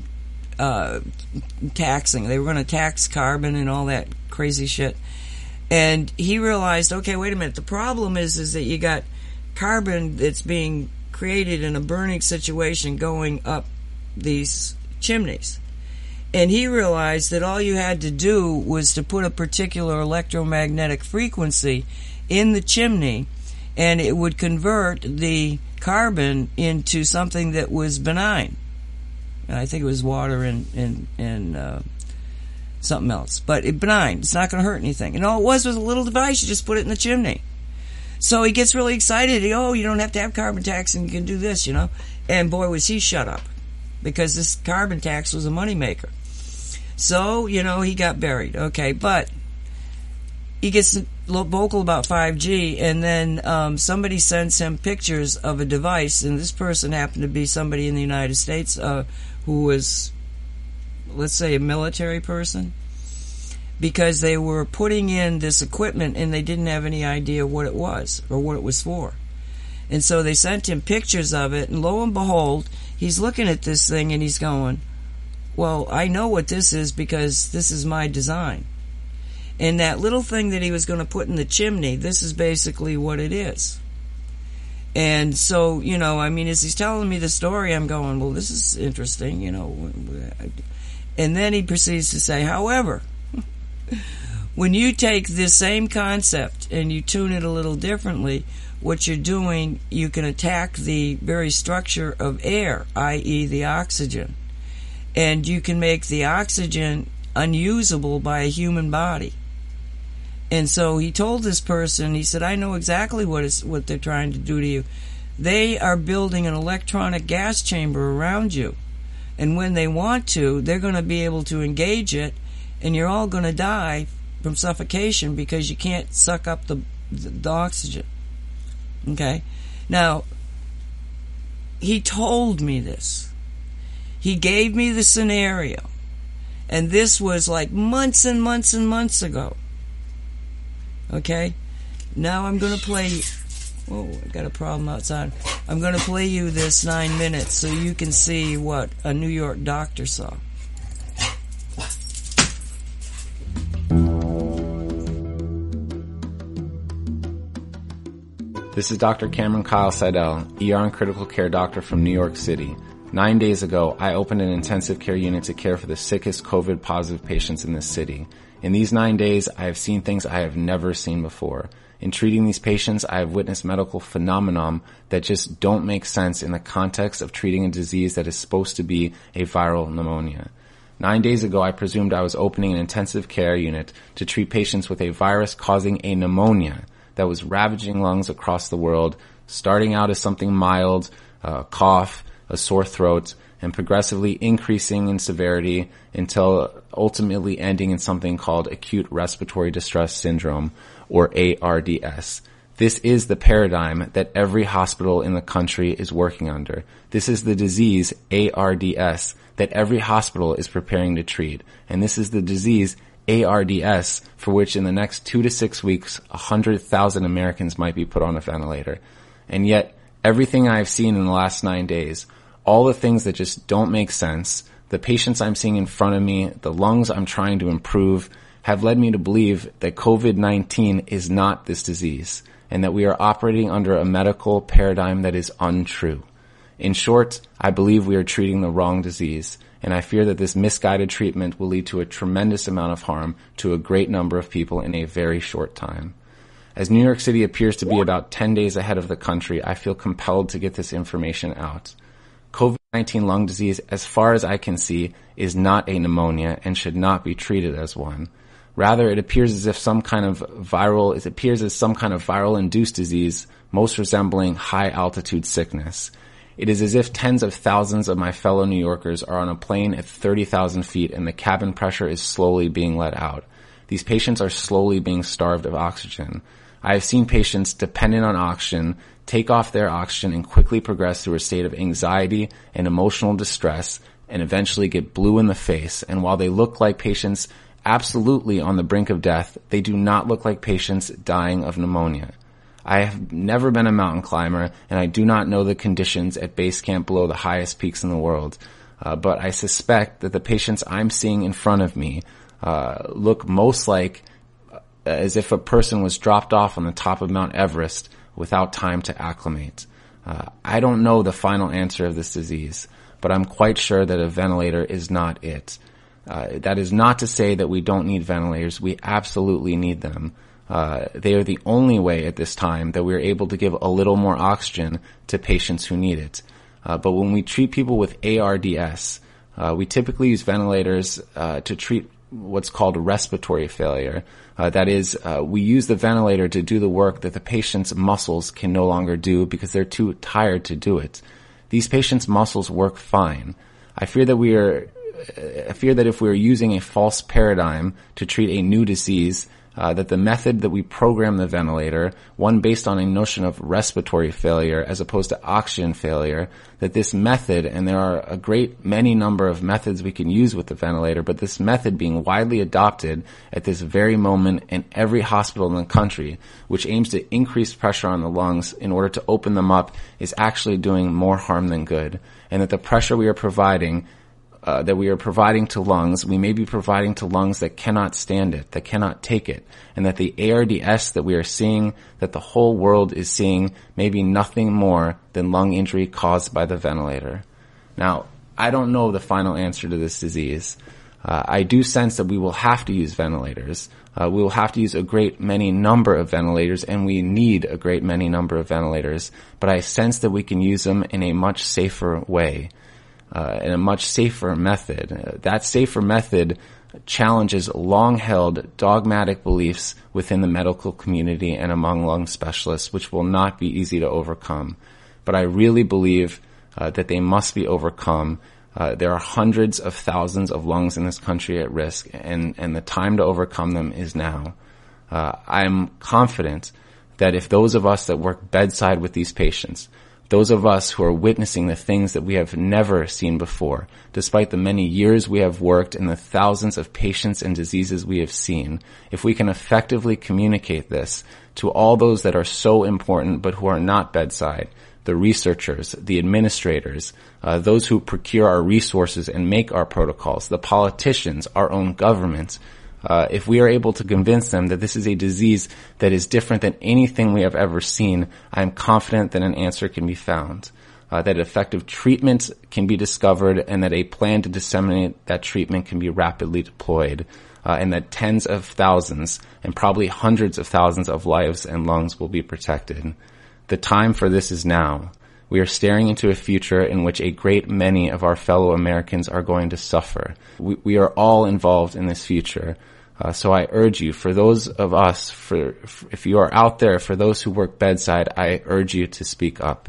taxing. They were going to tax carbon and all that crazy shit. And he realized, okay, wait a minute. The problem is that you got carbon that's being created in a burning situation going up these chimneys. And he realized that all you had to do was to put a particular electromagnetic frequency in the chimney, and it would convert the carbon into something that was benign. I think it was water and something else. But benign. It's not going to hurt anything. And all it was a little device. You just put it in the chimney. So he gets really excited. You don't have to have carbon tax and you can do this, And boy, was he shut up. Because this carbon tax was a moneymaker. So, he got buried. Okay, but he gets vocal about 5G, and then somebody sends him pictures of a device, and this person happened to be somebody in the United States who was, let's say, a military person, because they were putting in this equipment and they didn't have any idea what it was or what it was for. And so they sent him pictures of it, and lo and behold, he's looking at this thing and he's going, well, I know what this is because this is my design. And that little thing that he was going to put in the chimney, this is basically what it is. And so, as he's telling me the story, I'm going, well, this is interesting, And then he proceeds to say, however, when you take this same concept and you tune it a little differently, what you're doing, you can attack the very structure of air, i.e. the oxygen. And you can make the oxygen unusable by a human body. And so he told this person, he said, I know exactly what they're trying to do to you. They are building an electronic gas chamber around you. And when they want to, they're going to be able to engage it, and you're all going to die from suffocation because you can't suck up the oxygen. Okay? Now, he told me this. He gave me the scenario. And this was like months and months and months ago. Okay? Now I'm going to play... Oh, I got a problem outside. I'm going to play you this 9 minutes so you can see what a New York doctor saw. This is Dr. Cameron Kyle Seidel, ER and critical care doctor from New York City. 9 days ago, I opened an intensive care unit to care for the sickest COVID-positive patients in this city. In these 9 days, I have seen things I have never seen before. In treating these patients, I have witnessed medical phenomenon that just don't make sense in the context of treating a disease that is supposed to be a viral pneumonia. 9 days ago, I presumed I was opening an intensive care unit to treat patients with a virus causing a pneumonia that was ravaging lungs across the world, starting out as something mild, cough, a sore throat, and progressively increasing in severity until ultimately ending in something called acute respiratory distress syndrome, or ARDS. This is the paradigm that every hospital in the country is working under. This is the disease, ARDS, that every hospital is preparing to treat. And this is the disease, ARDS, for which in the next 2 to 6 weeks, 100,000 Americans might be put on a ventilator. And yet, everything I've seen in the last 9 days, all the things that just don't make sense, the patients I'm seeing in front of me, the lungs I'm trying to improve, have led me to believe that COVID-19 is not this disease, and that we are operating under a medical paradigm that is untrue. In short, I believe we are treating the wrong disease, and I fear that this misguided treatment will lead to a tremendous amount of harm to a great number of people in a very short time. As New York City appears to be about 10 days ahead of the country, I feel compelled to get this information out. COVID-19 lung disease, as far as I can see, is not a pneumonia and should not be treated as one. Rather, it appears as some kind of viral-induced disease, most resembling high-altitude sickness. It is as if tens of thousands of my fellow New Yorkers are on a plane at 30,000 feet and the cabin pressure is slowly being let out. These patients are slowly being starved of oxygen. I have seen patients dependent on oxygen take off their oxygen and quickly progress through a state of anxiety and emotional distress and eventually get blue in the face. And while they look like patients absolutely on the brink of death, they do not look like patients dying of pneumonia. I have never been a mountain climber, and I do not know the conditions at base camp below the highest peaks in the world. But I suspect that the patients I'm seeing in front of me look most like as if a person was dropped off on the top of Mount Everest without time to acclimate. I don't know the final answer of this disease, but I'm quite sure that a ventilator is not it. That is not to say that we don't need ventilators. We absolutely need them. They are the only way at this time that we're able to give a little more oxygen to patients who need it. But when we treat people with ARDS, we typically use ventilators to treat what's called respiratory failure. That is, we use the ventilator to do the work that the patient's muscles can no longer do because they're too tired to do it. These patients' muscles work fine. I fear that if we are using a false paradigm to treat a new disease, that the method that we program the ventilator, one based on a notion of respiratory failure as opposed to oxygen failure, that this method, and there are a great many number of methods we can use with the ventilator, but this method being widely adopted at this very moment in every hospital in the country, which aims to increase pressure on the lungs in order to open them up, is actually doing more harm than good. And that the pressure we are providing to lungs, we may be providing to lungs that cannot stand it, that cannot take it, and that the ARDS that we are seeing, that the whole world is seeing, may be nothing more than lung injury caused by the ventilator. Now, I don't know the final answer to this disease. I do sense that we will have to use ventilators. We will have to use a great many number of ventilators, and we need a great many number of ventilators, but I sense that we can use them in a much safer way. In a much safer method. That safer method challenges long-held dogmatic beliefs within the medical community and among lung specialists, which will not be easy to overcome. But I really believe that they must be overcome. There are hundreds of thousands of lungs in this country at risk, and the time to overcome them is now. I'm confident that if those of us that work bedside with these patients, those of us who are witnessing the things that we have never seen before, despite the many years we have worked and the thousands of patients and diseases we have seen, if we can effectively communicate this to all those that are so important but who are not bedside, the researchers, the administrators, those who procure our resources and make our protocols, the politicians, our own government, if we are able to convince them that this is a disease that is different than anything we have ever seen, I am confident that an answer can be found, that effective treatment can be discovered, and that a plan to disseminate that treatment can be rapidly deployed, and that tens of thousands and probably hundreds of thousands of lives and lungs will be protected. The time for this is now. We are staring into a future in which a great many of our fellow Americans are going to suffer. We are all involved in this future. So I urge you, for those of us, if you are out there, for those who work bedside, I urge you to speak up.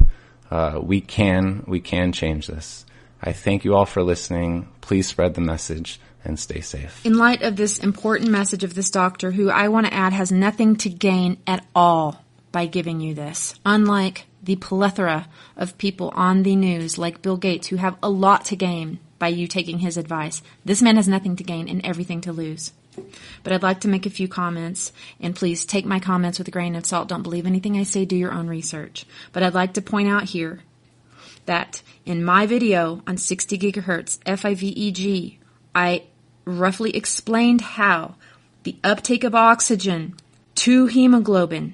We can change this. I thank you all for listening. Please spread the message and stay safe. In light of this important message of this doctor, who I want to add has nothing to gain at all by giving you this, unlike the plethora of people on the news like Bill Gates who have a lot to gain by you taking his advice. This man has nothing to gain and everything to lose. But I'd like to make a few comments, and please take my comments with a grain of salt. Don't believe anything I say. Do your own research. But I'd like to point out here that in my video on 60 gigahertz FIVEG, I roughly explained how the uptake of oxygen to hemoglobin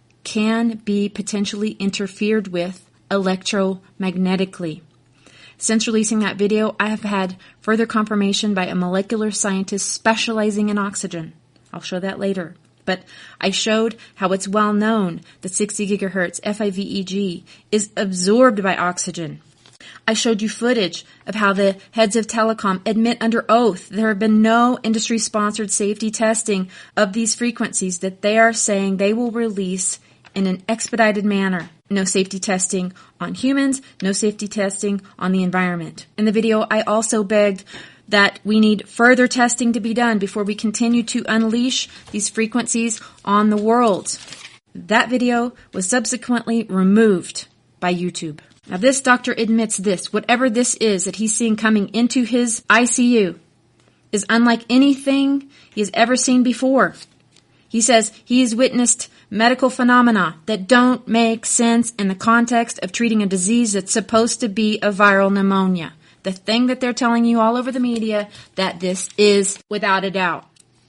can be potentially interfered with electromagnetically. Since releasing that video, I have had further confirmation by a molecular scientist specializing in oxygen. I'll show that later. But I showed how it's well known that 60 gigahertz FIVEG is absorbed by oxygen. I showed you footage of how the heads of telecom admit under oath there have been no industry-sponsored safety testing of these frequencies that they are saying they will release in an expedited manner. No safety testing on humans, no safety testing on the environment. In the video, I also begged that we need further testing to be done before we continue to unleash these frequencies on the world. That video was subsequently removed by YouTube. Now this doctor admits this, whatever this is that he's seeing coming into his ICU is unlike anything he has ever seen before. He says he has witnessed medical phenomena that don't make sense in the context of treating a disease that's supposed to be a viral pneumonia. The thing that they're telling you all over the media that this is without a doubt.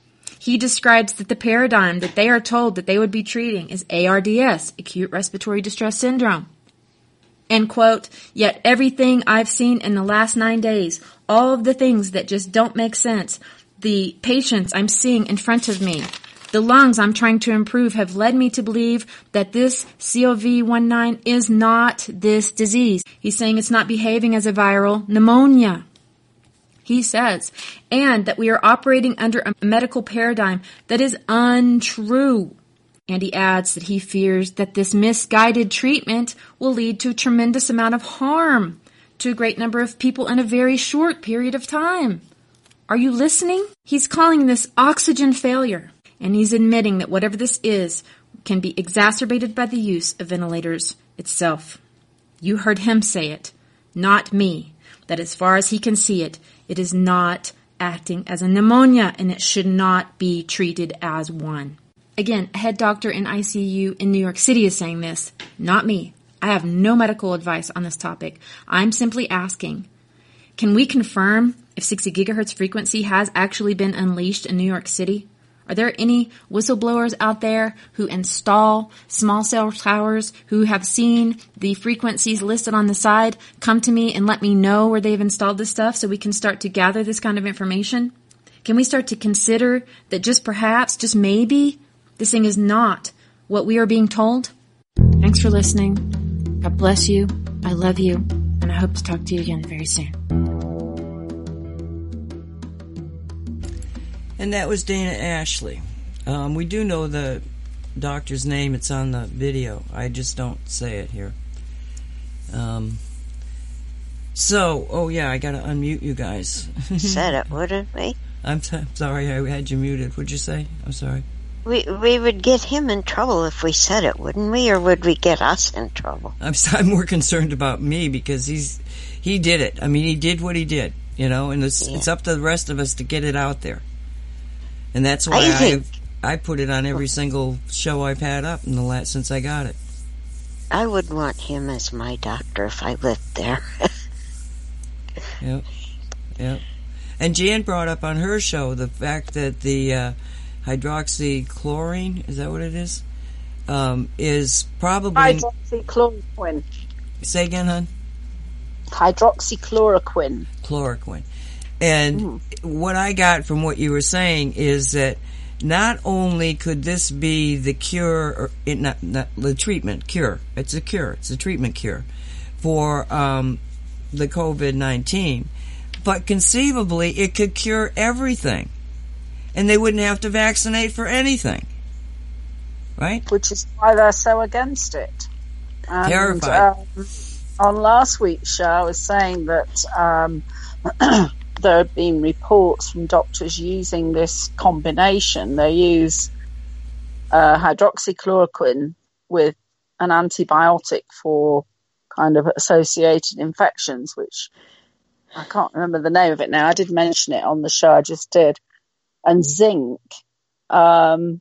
He describes that the paradigm that they are told that they would be treating is ARDS, acute respiratory distress syndrome. End quote. Yet everything I've seen in the last 9 days, all of the things that just don't make sense, the patients I'm seeing in front of me, the lungs I'm trying to improve have led me to believe that this COVID-19 is not this disease. He's saying it's not behaving as a viral pneumonia. He says, and that we are operating under a medical paradigm that is untrue. And he adds that he fears that this misguided treatment will lead to a tremendous amount of harm to a great number of people in a very short period of time. Are you listening? He's calling this oxygen failure. And he's admitting that whatever this is can be exacerbated by the use of ventilators itself. You heard him say it, not me, that as far as he can see it, it is not acting as a pneumonia and it should not be treated as one. Again, a head doctor in ICU in New York City is saying this, not me. I have no medical advice on this topic. I'm simply asking, can we confirm if 60 gigahertz frequency has actually been unleashed in New York City? Are there any whistleblowers out there who install small cell towers who have seen the frequencies listed on the side come to me and let me know where they've installed this stuff so we can start to gather this kind of information? Can we start to consider that just perhaps, just maybe, this thing is not what we are being told? Thanks for listening. God bless you. I love you. And I hope to talk to you again very soon. And that was Dana Ashley. We do know the doctor's name. It's on the video. I just don't say it here. I got to unmute you guys. Said it, wouldn't we? I'm sorry, I had you muted. What'd you say? I'm sorry. We would get him in trouble if we said it, wouldn't we? Or would we get us in trouble? I'm more concerned about me because he did it. I mean, he did what he did, and it's up to the rest of us to get it out there. And that's why I put it on every single show I've had up since I got it. I would want him as my doctor if I lived there. Yep. And Jan brought up on her show the fact that the hydroxychloroquine, is that what it is? Is probably... Hydroxychloroquine. Say again, hon? Hydroxychloroquine. Chloroquine. And what I got from what you were saying is that not only could this be the cure, or not the treatment cure, it's a cure, it's a treatment cure for the COVID-19, but conceivably it could cure everything. And they wouldn't have to vaccinate for anything. Right? Which is why they're so against it. And, terrified. On last week's show, I was saying that there had been reports from doctors using this combination. They use hydroxychloroquine with an antibiotic for kind of associated infections, which I can't remember the name of it now. I did mention it on the show, I just did. And zinc. And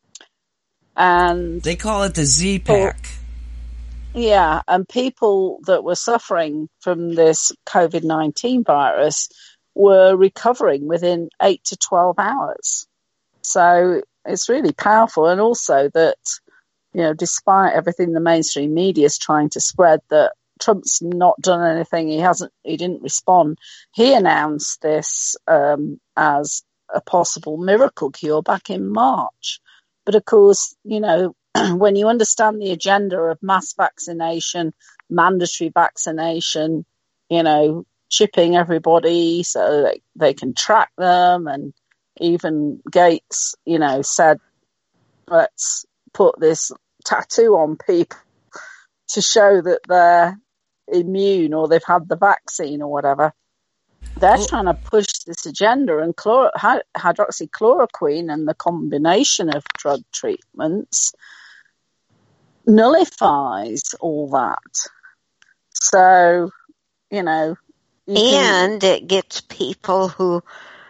they call it the Z-Pack. Yeah, and people that were suffering from this COVID-19 virus were recovering within 8 to 12 hours. So it's really powerful. And also that, despite everything the mainstream media is trying to spread, that Trump's not done anything. He didn't respond. He announced this as a possible miracle cure back in March. But of course, when you understand the agenda of mass vaccination, mandatory vaccination, chipping everybody so that they can track them, and even Gates, said, let's put this tattoo on people to show that they're immune or they've had the vaccine or whatever. They're trying to push this agenda, and hydroxychloroquine and the combination of drug treatments nullifies all that. So, and it gets people who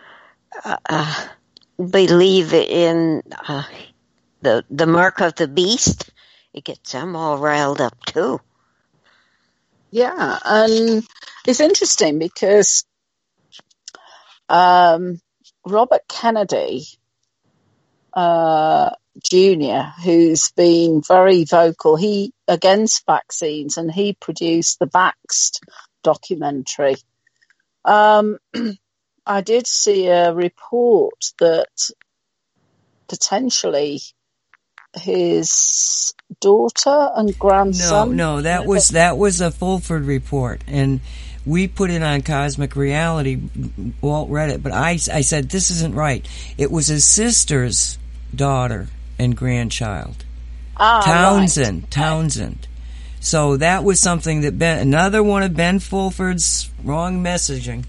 believe in the mark of the beast. It gets them all riled up too. Yeah, and it's interesting because Robert Kennedy Jr., who's been very vocal against vaccines, and he produced the Vaxxed documentary. I did see a report that potentially his daughter and grandson. No, that was a Fulford report, and we put it on Cosmic Reality. Walt read it, but I said this isn't right. It was his sister's daughter and grandchild, Townsend. Right. Townsend. So that was something that another one of Ben Fulford's wrong messaging.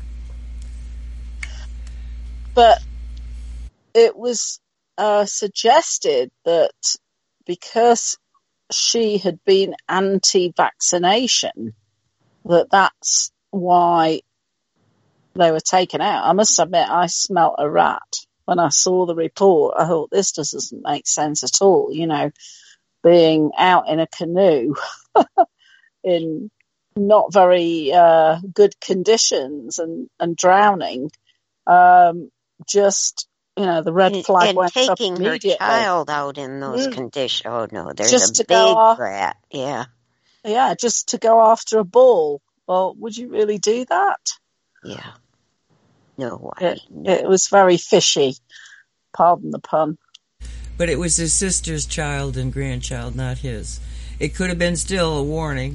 But it was suggested that because she had been anti-vaccination, that's why they were taken out. I must admit, I smelt a rat when I saw the report. I thought, this doesn't make sense at all, being out in a canoe in not very good conditions and drowning. Just, the red flag went up immediately. And taking her child out in those conditions. Oh, no, there's just a big rat. Yeah. Yeah, just to go after a bull. Well, would you really do that? Yeah. No way. It was very fishy. Pardon the pun. But it was his sister's child and grandchild, not his. It could have been still a warning,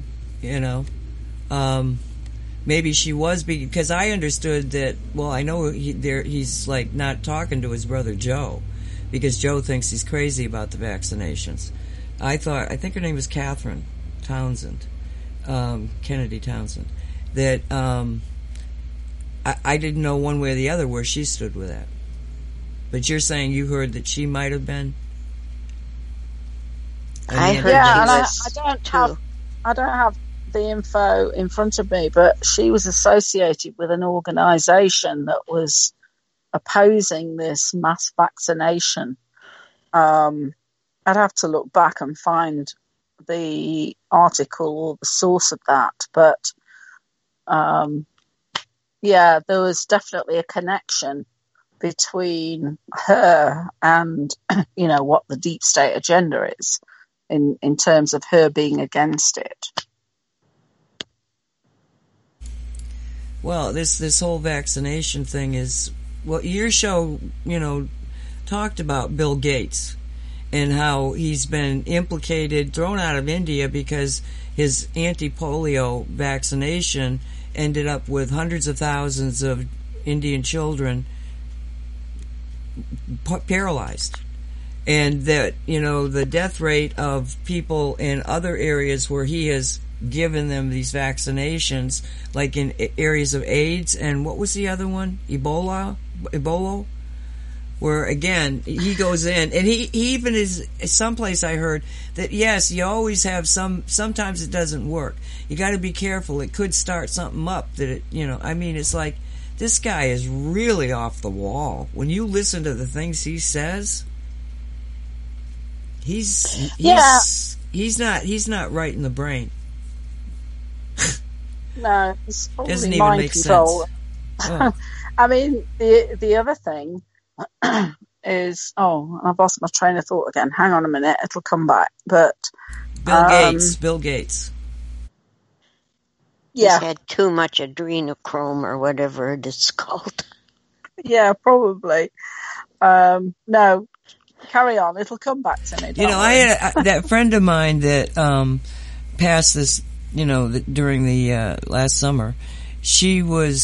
Maybe she was, because I understood that, well, I know he's like not talking to his brother Joe, because Joe thinks he's crazy about the vaccinations. I think her name was Catherine Townsend, Kennedy Townsend, that I didn't know one way or the other where she stood with that. But you're saying you heard that she might have been? I heard I don't have the info in front of me, but she was associated with an organisation that was opposing this mass vaccination. I'd have to look back and find the article or the source of that, but there was definitely a connection between her and what the deep state agenda is in terms of her being against it. Well, this whole vaccination thing is, well, your show, talked about Bill Gates and how he's been implicated, thrown out of India because his anti-polio vaccination ended up with hundreds of thousands of Indian children paralyzed. And that, the death rate of people in other areas where he has given them these vaccinations, like in areas of AIDS, and what was the other one? Ebola, where again he goes in, and he even is someplace I heard that yes, you always have sometimes it doesn't work. You got to be careful. It could start something up that it's like this guy is really off the wall. When you listen to the things he says, he's not right in the brain. No, it's probably doesn't even mind make control. Sense. Oh. I mean, the other thing is, I've lost my train of thought again. Hang on a minute, it'll come back. But Bill Gates. Yeah, he's had too much adrenochrome or whatever it is called. Yeah, probably. No, carry on. It'll come back to me. I had that friend of mine that passed this. During the last summer, she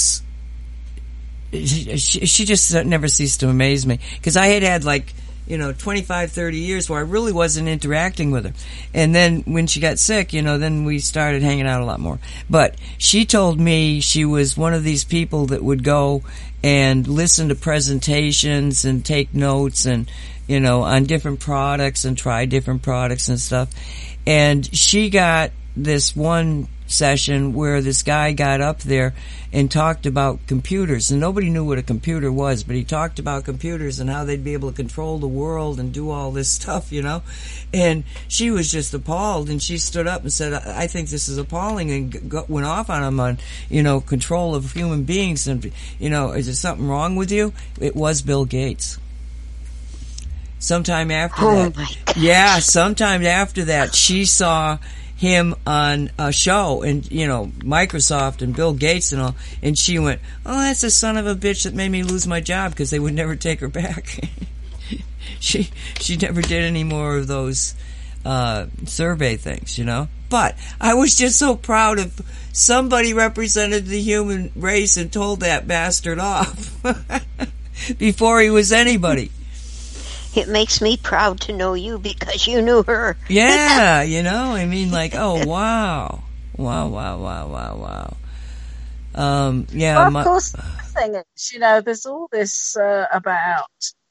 just never ceased to amaze me, because I had 25, 30 years where I really wasn't interacting with her. And then when she got sick, then we started hanging out a lot more. But she told me she was one of these people that would go and listen to presentations and take notes and, on different products and try different products and stuff. And she got this one session where this guy got up there and talked about computers, and nobody knew what a computer was, but he talked about computers and how they'd be able to control the world and do all this stuff, and she was just appalled, and she stood up and said, I think this is appalling, and went off on him on, control of human beings, and, is there something wrong with you? It was Bill Gates. sometime after that. My gosh. Yeah, sometime after that, she saw him on a show, and Microsoft and Bill Gates and all, and she went, "Oh, that's the son of a bitch that made me lose my job," because they would never take her back. She never did any more of those survey things, But I was just so proud of somebody represented the human race and told that bastard off before he was anybody. It makes me proud to know you because you knew her. Yeah, oh, wow. Wow. Yeah. Well, of course, the thing is, there's all this about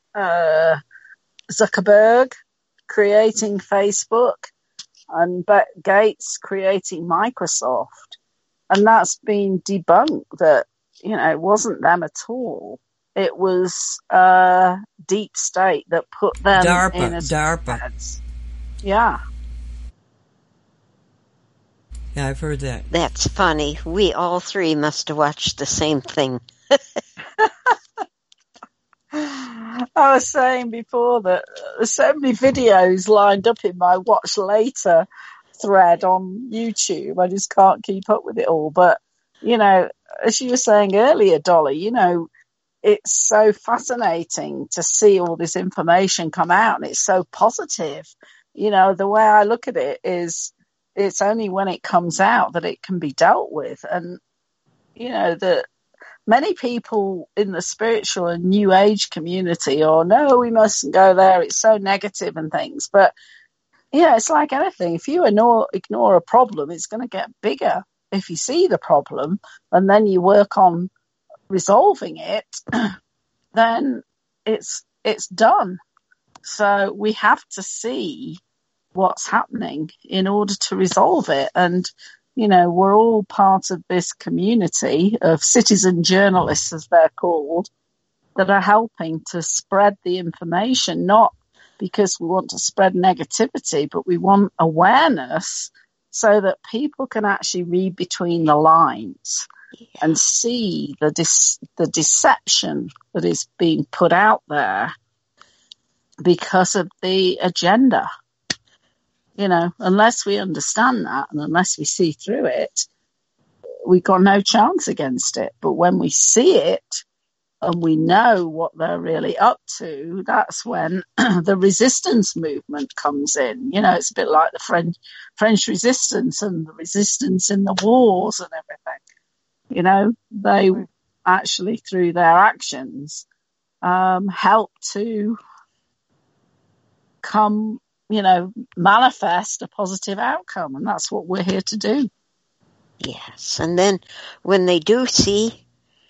Zuckerberg creating Facebook and Gates creating Microsoft. And that's been debunked that, it wasn't them at all. It was Deep State that put them in as DARPA. Yeah. Yeah, I've heard that. That's funny. We all three must have watched the same thing. I was saying before that there's so many videos lined up in my watch later thread on YouTube. I just can't keep up with it all. But, as you were saying earlier, Dolly, it's so fascinating to see all this information come out, and it's so positive. The way I look at it is it's only when it comes out that it can be dealt with. And, that many people in the spiritual and new age community no, we mustn't go there. It's so negative and things. But, it's like anything. If you ignore a problem, it's going to get bigger. If you see the problem and then you work on resolving it, then it's done. So we have to see what's happening in order to resolve it. And, we're all part of this community of citizen journalists, as they're called, that are helping to spread the information, not because we want to spread negativity, but we want awareness so that people can actually read between the lines and see the deception that is being put out there because of the agenda. Unless we understand that and unless we see through it, we've got no chance against it. But when we see it and we know what they're really up to, that's when the resistance movement comes in. It's a bit like the French resistance and the resistance in the wars and everything. They actually, through their actions, help to manifest a positive outcome. And that's what we're here to do. Yes. And then when they do see,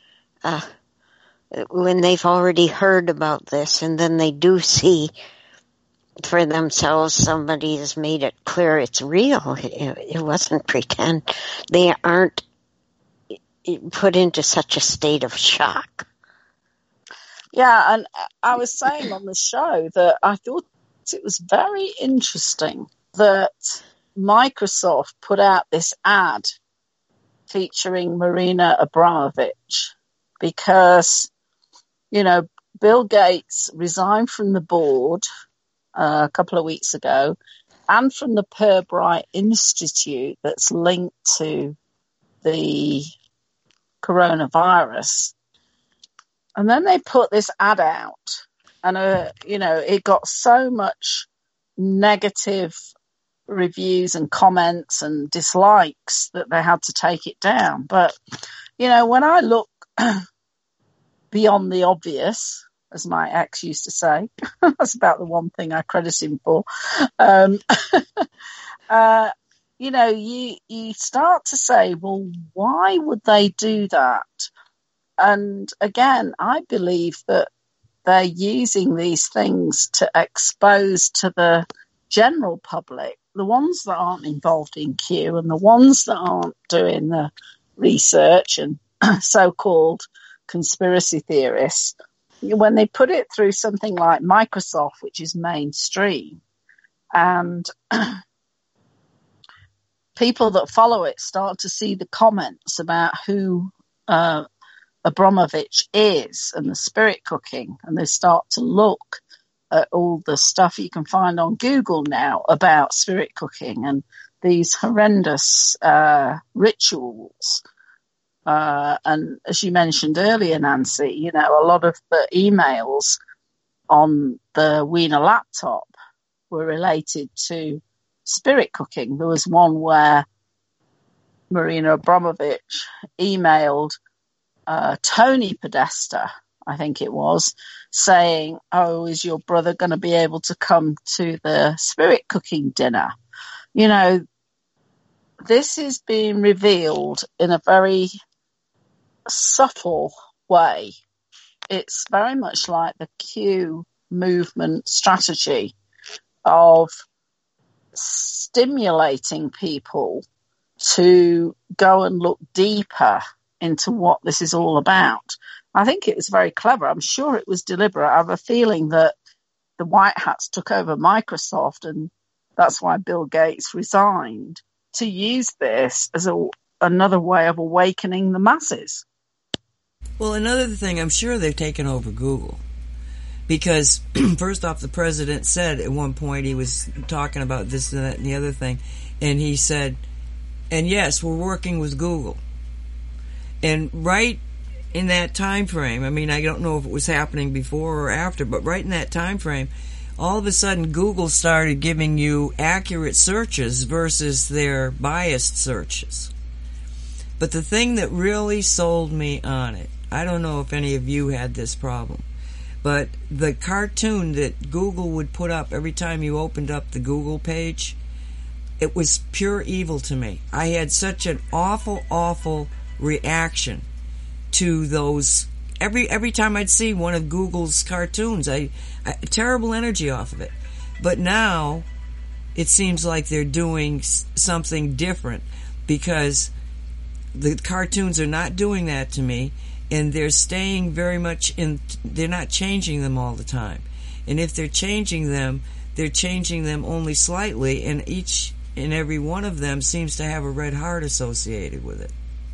when they've already heard about this, and then they do see for themselves, somebody has made it clear it's real. It wasn't pretend. They aren't put into such a state of shock. Yeah, and I was saying on the show that I thought it was very interesting that Microsoft put out this ad featuring Marina Abramovich because, Bill Gates resigned from the board a couple of weeks ago and from the Pirbright Institute that's linked to the coronavirus. And then they put this ad out and, it got so much negative reviews and comments and dislikes that they had to take it down. But, when I look beyond the obvious, as my ex used to say, that's about the one thing I credit him for. You start to say, well, why would they do that? And again, I believe that they're using these things to expose to the general public, the ones that aren't involved in Q and the ones that aren't doing the research and so-called conspiracy theorists. When they put it through something like Microsoft, which is mainstream, and people that follow it start to see the comments about who Abramovich is and the spirit cooking, and they start to look at all the stuff you can find on Google now about spirit cooking and these horrendous rituals. And as you mentioned earlier, Nancy, a lot of the emails on the Wiener laptop were related to spirit cooking. There was one where Marina Abramovich emailed Tony Podesta, I think it was, saying, "Oh, is your brother going to be able to come to the spirit cooking dinner?" This is being revealed in a very subtle way. It's very much like the Q movement strategy of stimulating people to go and look deeper into what this is all about. I think it was very clever. I'm sure it was deliberate. I have a feeling that the White Hats took over Microsoft, and that's why Bill Gates resigned, to use this as another way of awakening the masses. Well, another thing, I'm sure they've taken over Google. Because, first off, the president said at one point, he was talking about this and that and the other thing, and he said, and yes, we're working with Google. And right in that time frame, I mean, I don't know if it was happening before or after, but right in that time frame, all of a sudden Google started giving you accurate searches versus their biased searches. But the thing that really sold me on it, I don't know if any of you had this problem, but the cartoon that Google would put up every time you opened up the Google page, it was pure evil to me. I had such an awful reaction to those. Every time I'd see one of Google's cartoons, I terrible energy off of it. But now it seems like they're doing something different, because the cartoons are not doing that to me, and they're staying very much in. They're not changing them all the time, and if they're changing them only slightly, and each and every one of them seems to have a red heart associated with it.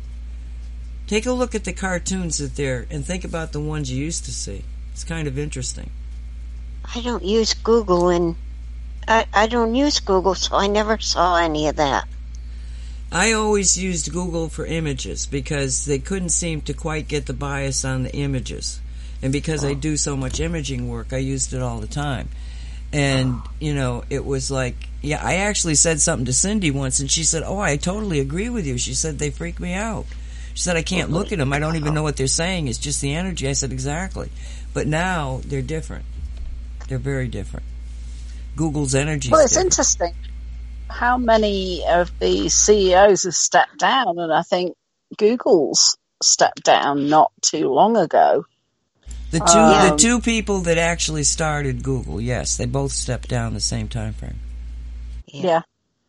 Take a look at the cartoons and think about the ones you used to see. It's kind of interesting. I don't use Google, and I don't use Google, so I never saw any of that. I always used Google for images because they couldn't seem to quite get the bias on the images. And because I do so much imaging work, I used it all the time. And, it was like, I actually said something to Cindy once, and she said, "Oh, I totally agree with you." She said, "They freak me out." She said, "I can't look at them. I don't even know what they're saying. It's just the energy." I said, "Exactly." But now they're different. They're very different. Google's energy. Well, it's interesting how many of the CEOs have stepped down, and I think Google's stepped down not too long ago. The two people that actually started Google, yes, they both stepped down the same time frame. Yeah.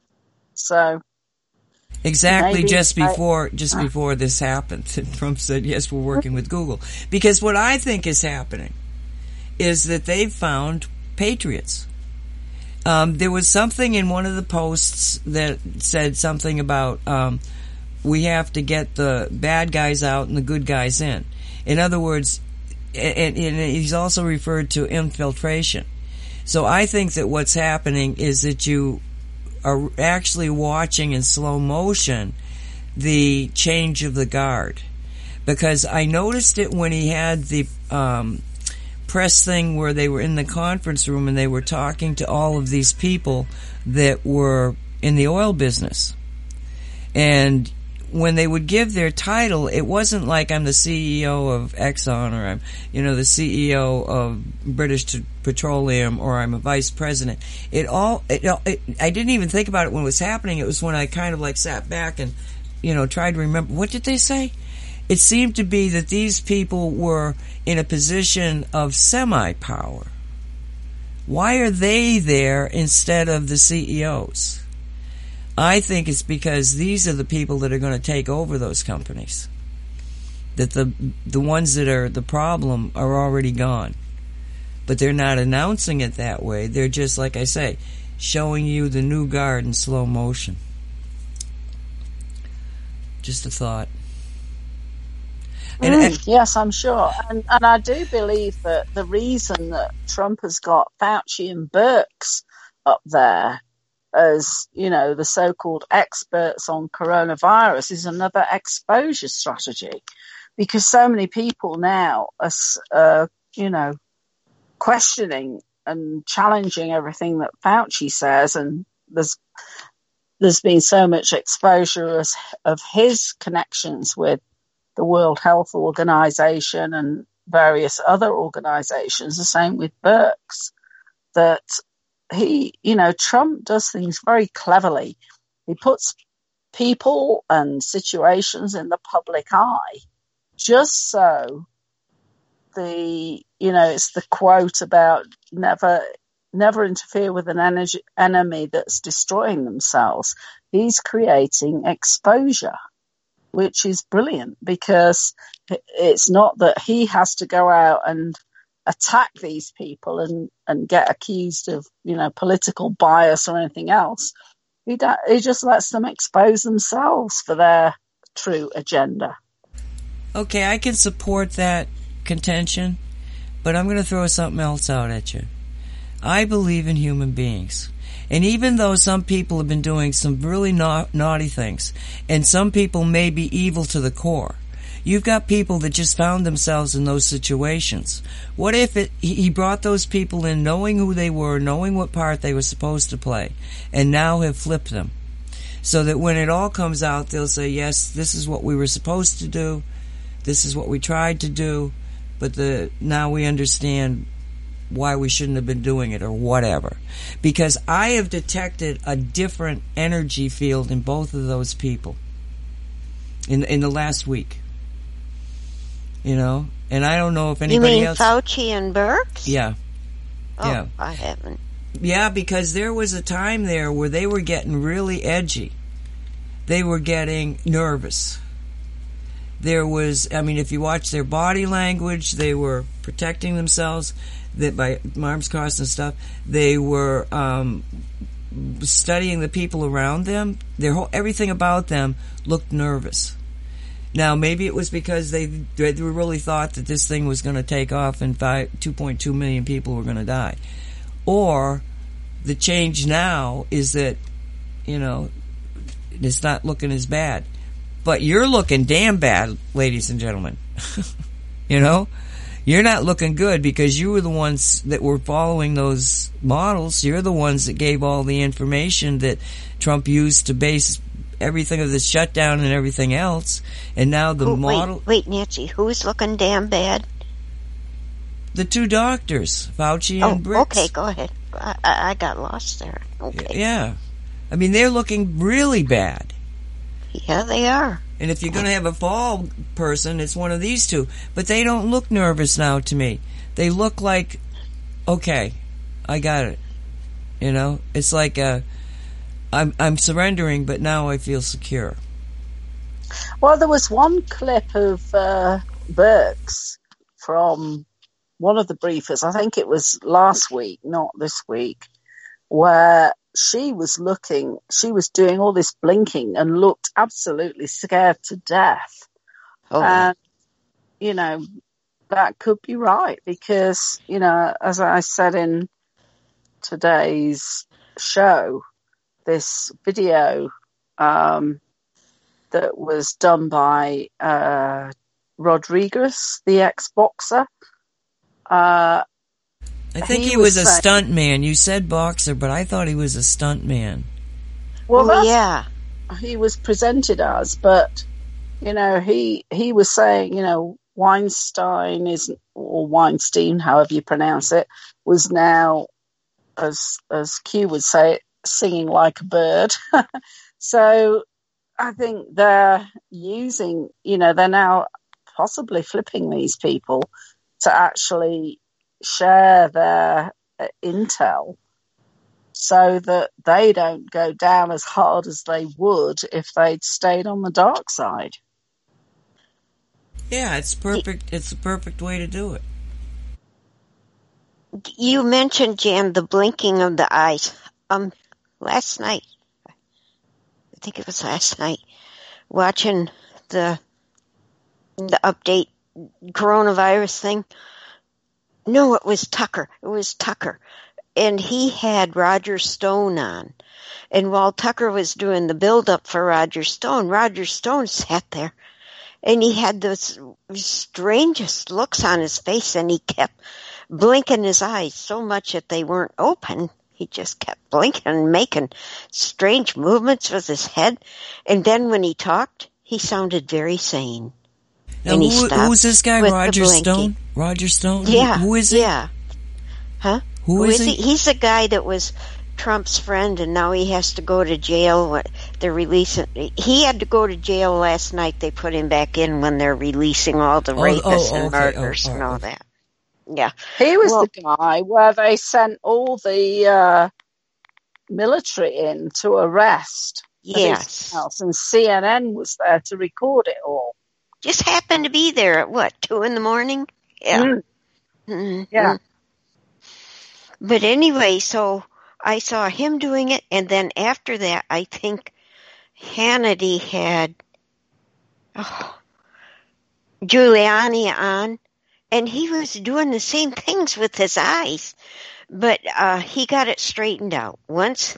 So exactly just before this happened, Trump said, "Yes, we're working with Google." Because what I think is happening is that they've found patriots. There was something in one of the posts that said something about we have to get the bad guys out and the good guys in. In other words, and he's also referred to infiltration. So I think that what's happening is that you are actually watching in slow motion the change of the guard. Because I noticed it when he had the press thing where they were in the conference room and they were talking to all of these people that were in the oil business. And when they would give their title, it wasn't like I'm the CEO of Exxon, or I'm, the CEO of British Petroleum, or I'm a vice president. I didn't even think about it when it was happening. It was when I kind of like sat back and, tried to remember, what did they say? It seemed to be that these people were in a position of semi-power. Why are they there instead of the CEOs? I think it's because these are the people that are going to take over those companies. That the ones that are the problem are already gone. But they're not announcing it that way. They're just, like I say, showing you the new guard in slow motion. Just a thought. Yes, I'm sure. And I do believe that the reason that Trump has got Fauci and Birx up there as, the so-called experts on coronavirus is another exposure strategy, because so many people now are, questioning and challenging everything that Fauci says, and there's been so much exposure of his connections with the World Health Organization and various other organizations, the same with Birx, that Trump does things very cleverly. He puts people and situations in the public eye just so it's the quote about never interfere with an enemy that's destroying themselves. He's creating exposure, which is brilliant, because it's not that he has to go out and attack these people and get accused of, political bias or anything else. He just lets them expose themselves for their true agenda. Okay, I can support that contention, but I'm going to throw something else out at you. I believe in human beings. And even though some people have been doing some really naughty things, and some people may be evil to the core, you've got people that just found themselves in those situations. What if he brought those people in knowing who they were, knowing what part they were supposed to play, and now have flipped them? So that when it all comes out, they'll say, yes, this is what we were supposed to do, this is what we tried to do, but now we understand why we shouldn't have been doing it or whatever. Because I have detected a different energy field in both of those people in the last week. And I don't know if anybody else... You mean Fauci and Birx? Yeah. Oh, yeah. I haven't. Yeah, because there was a time there where they were getting really edgy. They were getting nervous. There was, if you watch their body language, they were protecting themselves by arms crossed and stuff. They were studying the people around them. Everything about them looked nervous. Now, maybe it was because they really thought that this thing was going to take off and 2.2 million people were going to die. Or the change now is that, it's not looking as bad. But you're looking damn bad, ladies and gentlemen. You're not looking good because you were the ones that were following those models. You're the ones that gave all the information that Trump used to base everything of the shutdown and everything else. And now the model... Wait, Nancy, who's looking damn bad? The two doctors, Fauci and Birx. Okay, go ahead. I got lost there. Okay. Yeah. They're looking really bad. Yeah, they are. And if you're going to have a fall person, it's one of these two. But they don't look nervous now to me. They look like, okay, I got it. It's like I'm surrendering, but now I feel secure. Well, there was one clip of Birx from one of the briefers, I think it was last week, not this week, where she was doing all this blinking and looked absolutely scared to death. Oh. And, that could be right because, as I said in today's show, this video that was done by Rodriguez, the ex-boxer, I think he was a stunt man. You said boxer, but I thought he was a stunt man. Well, yeah, he was presented as, but he was saying, Weinstein or Weinstein, however you pronounce it, was now, as Q would say, singing like a bird. So I think they're using, they're now possibly flipping these people to actually share their intel so that they don't go down as hard as they would if they'd stayed on the dark side. Yeah, it's perfect. It's the perfect way to do it. You mentioned, Jan, the blinking of the eyes. Last night, I think it was last night, watching the the update coronavirus thing. No, it was Tucker. It was Tucker. And he had Roger Stone on. And while Tucker was doing the build-up for Roger Stone sat there. And he had the strangest looks on his face, and he kept blinking his eyes so much that they weren't open. He just kept blinking and making strange movements with his head. And then when he talked, he sounded very sane. Now, who's this guy, Roger Stone? Roger Stone? Yeah. Who is he? Yeah. Huh? Who is he? He's the guy that was Trump's friend, and now he has to go to jail. They're releasing. He had to go to jail last night. They put him back in when they're releasing all the rapists and murderers and all that. Yeah, he was the guy where they sent all the military in to arrest. Yes, and CNN was there to record it all. Just happened to be there at 2 a.m? Yeah, yeah. But anyway, so I saw him doing it, and then after that, I think Hannity had Giuliani on, and he was doing the same things with his eyes, but he got it straightened out. Once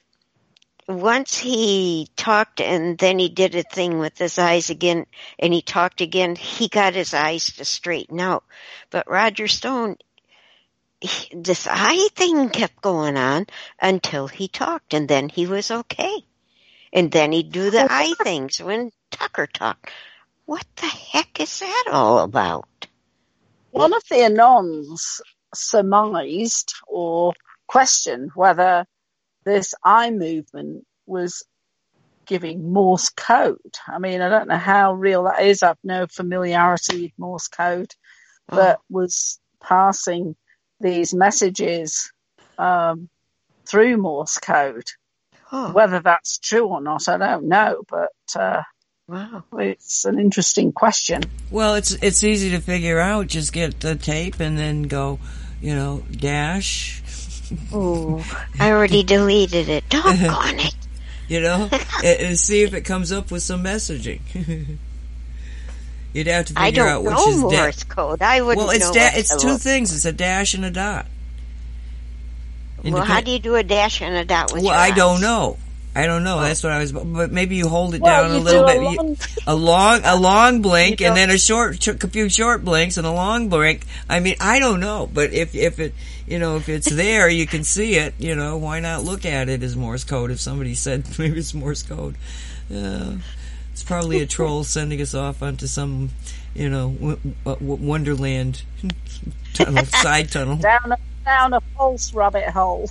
he talked, and then he did a thing with his eyes again, and he talked again, he got his eyes to straighten out. But Roger Stone, this eye thing kept going on until he talked, and then he was okay. And then he'd do the eye things when Tucker talked. What the heck is that all about? One of the Anons surmised or questioned whether this eye movement was giving Morse code. I mean, I don't know how real that is. I've no familiarity with Morse code, but was passing these messages through Morse code. Whether that's true or not, I don't know, but wow, it's an interesting question. Well, it's easy to figure out. Just get the tape and then go, dash. Oh, I already deleted it. Doggone it. And see if it comes up with some messaging. You'd have to figure out which is I don't know Morse code. I wouldn't know. Well, it's two things. It's a dash and a dot. Well, how do you do a dash and a dot with your I eyes? don't know. That's what I was. But maybe you hold it down a little bit. A long blink, and then a few short blinks, and a long blink. I mean, I don't know. But if it's there, you can see it. Why not look at it as Morse code? If somebody said maybe it's Morse code, it's probably a troll sending us off onto some, Wonderland tunnel, side tunnel. Down a false rabbit hole.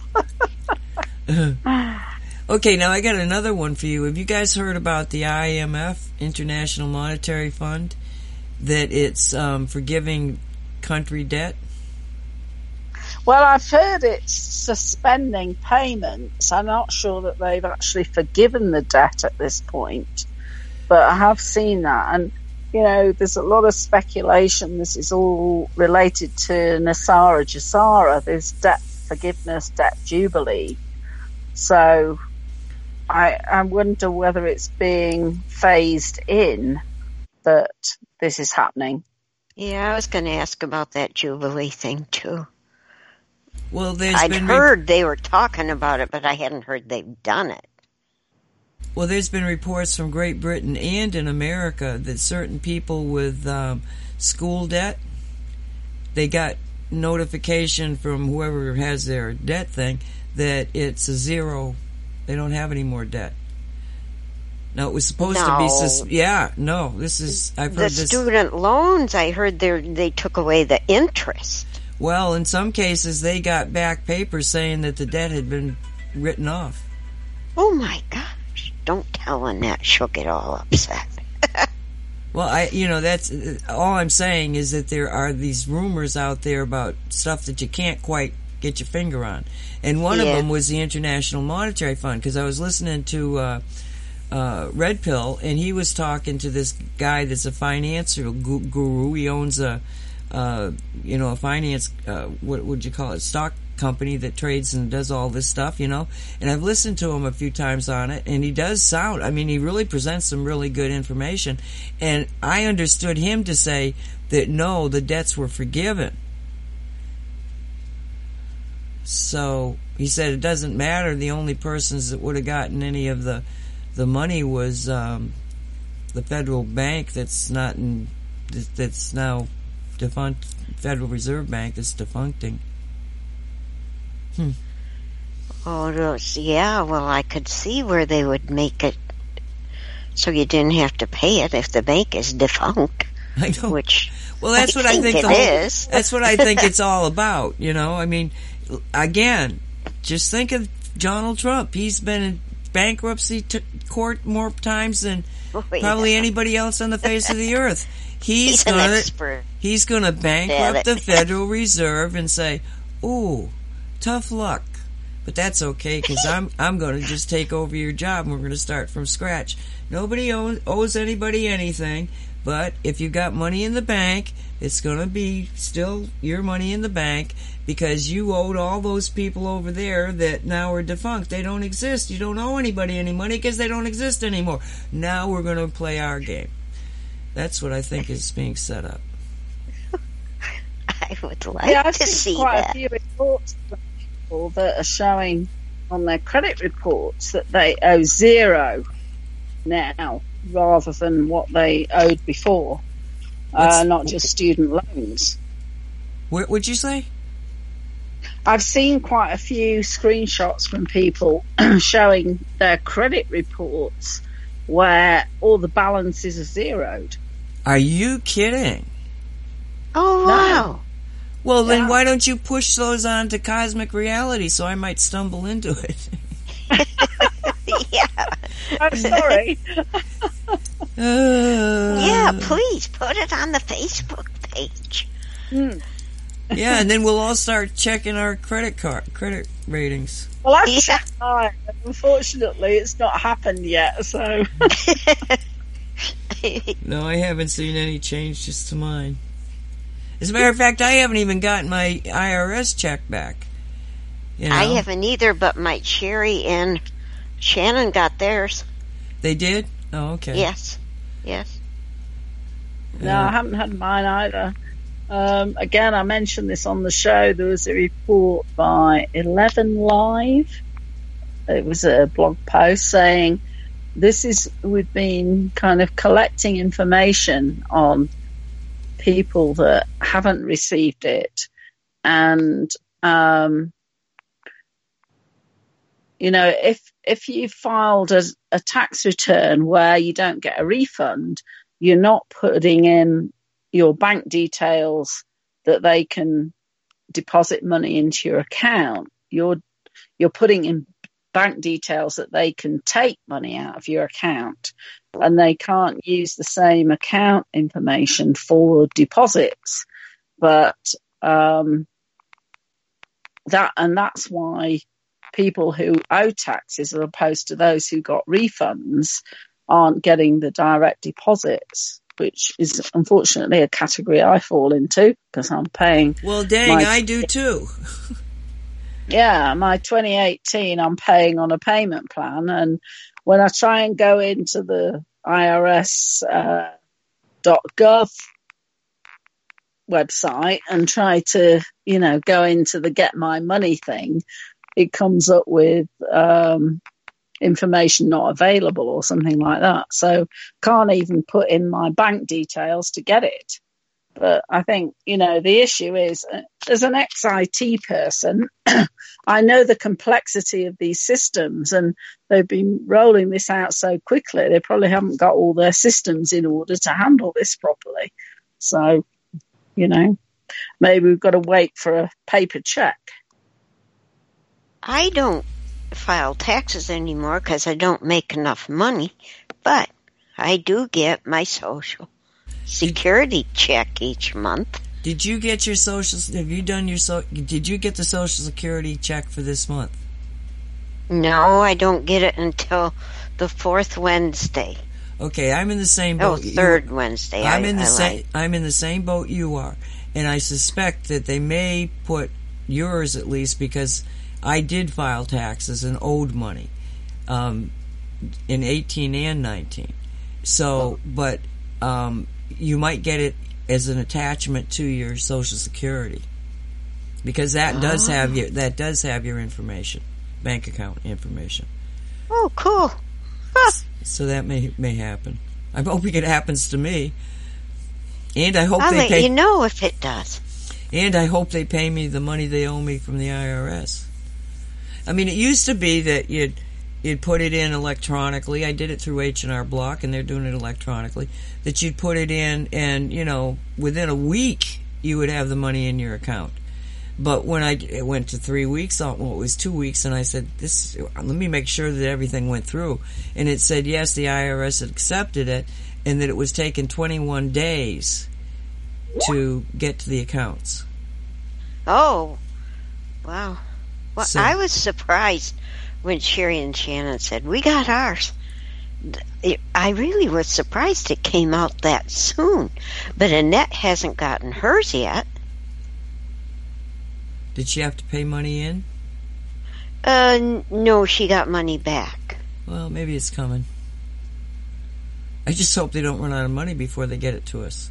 Okay, now I got another one for you. Have you guys heard about the IMF, International Monetary Fund, that it's forgiving country debt? Well, I've heard it's suspending payments. I'm not sure that they've actually forgiven the debt at this point, but I have seen that. And, there's a lot of speculation. This is all related to Nasara Jasara, this debt forgiveness, debt jubilee. So I wonder whether it's being phased in that this is happening. Yeah, I was going to ask about that jubilee thing too. Well, I'd heard they were talking about it, but I hadn't heard they've done it. Well, there's been reports from Great Britain and in America that certain people with school debt, they got notification from whoever has their debt thing that it's a zero. They don't have any more debt. No, it was supposed to be. This is. I've heard the student loans. I heard they took away the interest. Well, in some cases, they got back papers saying that the debt had been written off. Oh my gosh! Don't tell Annette; she'll get all upset. Well, that's all I'm saying is that there are these rumors out there about stuff that you can't quite get your finger on, and one of them was the International Monetary Fund, because I was listening to Red Pill, and he was talking to this guy that's a financial guru. He owns a finance, what would you call it, stock company that trades and does all this stuff, and I've listened to him a few times on it, and he does sound, he really presents some really good information, and I understood him to say that no, the debts were forgiven. So he said it doesn't matter, the only persons that would have gotten any of the money was the federal bank that's now defunct, Federal Reserve Bank that's defuncting. Oh, yeah, well, I could see where they would make it so you didn't have to pay it if the bank is defunct. I know. Well, that's what I think it is. That's what I think it's all about, Again, just think of Donald Trump. He's been in bankruptcy court more times than probably anybody else on the face of the earth. He's going to bankrupt the Federal Reserve and say, "Ooh, tough luck." But that's okay, because I'm going to just take over your job and we're going to start from scratch. Nobody owes anybody anything, but if you got money in the bank, it's going to be still your money in the bank, because you owed all those people over there that now are defunct. They don't exist. You don't owe anybody any money because they don't exist anymore. Now we're going to play our game. That's what I think is being set up. I would like to see quite that. A few reports from people that are showing on their credit reports that they owe zero now rather than what they owed before. Not just student loans. What would you say? I've seen quite a few screenshots from people showing their credit reports where all the balances are zeroed. Are you kidding? Oh, wow. No. Well, then why don't you push those on to Cosmic Reality so I might stumble into it? Yeah. I'm sorry. Yeah, please put it on the Facebook page. Yeah, and then we'll all start checking our credit ratings. Well, I've checked mine. Unfortunately, it's not happened yet, so... No, I haven't seen any changes to mine. As a matter of fact, I haven't even gotten my IRS check back. I haven't either, but my Sherry and Shannon got theirs. They did? Oh, okay. Yes. No, I haven't had mine either. Again, I mentioned this on the show. There was a report by 11 Live. It was a blog post saying we've been kind of collecting information on people that haven't received it. And, if you filed a tax return where you don't get a refund, you're not putting in your bank details that they can deposit money into your account. You're putting in bank details that they can take money out of your account, and they can't use the same account information for deposits. But that's why people who owe taxes, as opposed to those who got refunds, aren't getting the direct deposits, which is unfortunately a category I fall into because I'm paying. Well, dang, I do too. Yeah, my 2018 I'm paying on a payment plan, and when I try and go into the IRS.gov website and try to, go into the Get My Money thing, it comes up with information not available or something like that. So can't even put in my bank details to get it. But I think, the issue is, as an ex-IT person, I know the complexity of these systems, and they've been rolling this out so quickly, they probably haven't got all their systems in order to handle this properly. So, maybe we've got to wait for a paper check. I don't file taxes anymore because I don't make enough money, but I do get my Social Security check each month. Did you get your did you get the Social Security check for this month? No, I don't get it until the fourth Wednesday. Okay, I'm in the same boat. Third Wednesday. I'm in the same boat you are, and I suspect that they may put yours at least, because I did file taxes and owed money in 18 and 19. So, but you might get it as an attachment to your Social Security, because that does have your information, bank account information. Oh, cool. So that may happen. I'm hoping it happens to me. And I hope I'll let you know if it does. And I hope they pay me the money they owe me from the IRS. I mean, it used to be that you'd put it in electronically. I did it through H&R Block, and they're doing it electronically. That you'd put it in, and, you know, within a week, you would have the money in your account. But when it went to 3 weeks, well, it was 2 weeks, and I said, let me make sure that everything went through. And it said, yes, the IRS had accepted it, and that it was taking 21 days to get to the accounts. Oh, wow. Well, so, I was surprised when Sherry and Shannon said, we got ours. I really was surprised it came out that soon. But Annette hasn't gotten hers yet. Did she have to pay money in? No, she got money back. Well, maybe it's coming. I just hope they don't run out of money before they get it to us.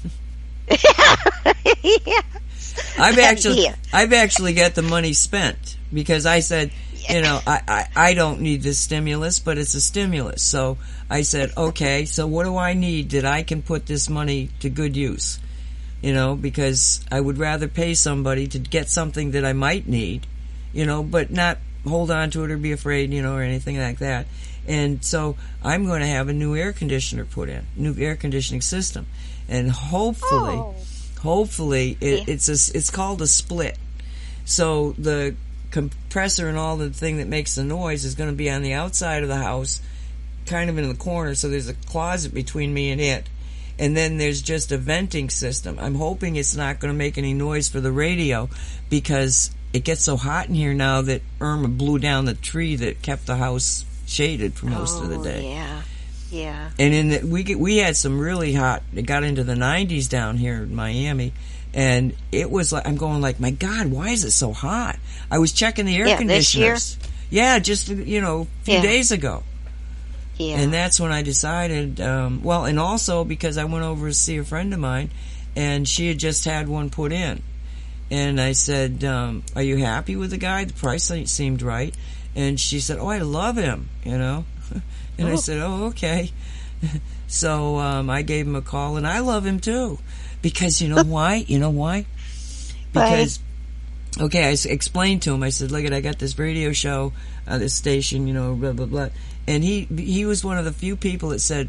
Yeah. I've actually got the money spent, because I said, you know, I don't need this stimulus, but it's a stimulus. So I said, okay, so what do I need that I can put this money to good use? You know, because I would rather pay somebody to get something that I might need, you know, but not hold on to it or be afraid, you know, or anything like that. And so I'm going to have a new air conditioner put in, new air conditioning system. And hopefully it's called a split. So the compressor and all the thing that makes the noise is going to be on the outside of the house, kind of in the corner, so there's a closet between me and it. And then there's just a venting system. I'm hoping it's not going to make any noise for the radio, because it gets so hot in here now that Irma blew down the tree that kept the house shaded for most of the day. Yeah. And we had some really hot. It got into the 90s down here in Miami, and it was like, I'm going like, my God, why is it so hot? I was checking the air conditioners. This year? Yeah, just a few days ago. Yeah. And that's when I decided. Well, and also because I went over to see a friend of mine, and she had just had one put in, and I said, "Are you happy with the guy? The price seemed right." And she said, "Oh, I love him," you know. And I said, "Oh, okay." So I gave him a call, and I love him too, because you know why? Because okay, I explained to him. I said, "Look, I got this radio show, this station, you know, blah blah blah." And he was one of the few people that said,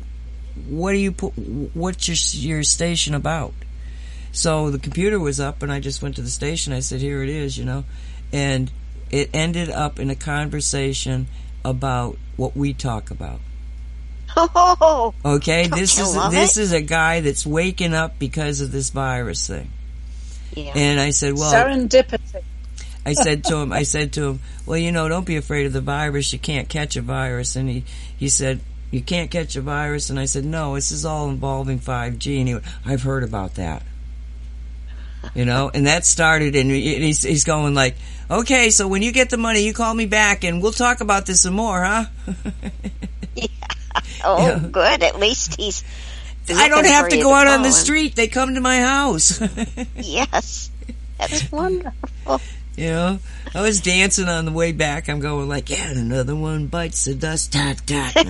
"What's your station about?" So the computer was up, and I just went to the station. I said, "Here it is," you know, and it ended up in a conversation about what we talk about. Oh, okay. This is a guy that's waking up because of this virus thing. Yeah. And I said, well, serendipity. I said to him, well, you know, don't be afraid of the virus. You can't catch a virus. And he said, you can't catch a virus. And I said, no, this is all involving 5G. And he went, I've heard about that. You know, and that started, and he's going like, okay, so when you get the money, you call me back, and we'll talk about this some more, huh? Yeah. Oh, yeah. Good. At least he's. I don't have to go out on the street. They come to my house. Yes, that's wonderful. You know, I was dancing on the way back. I'm going like, yeah, another one bites the dust. Tat, tat.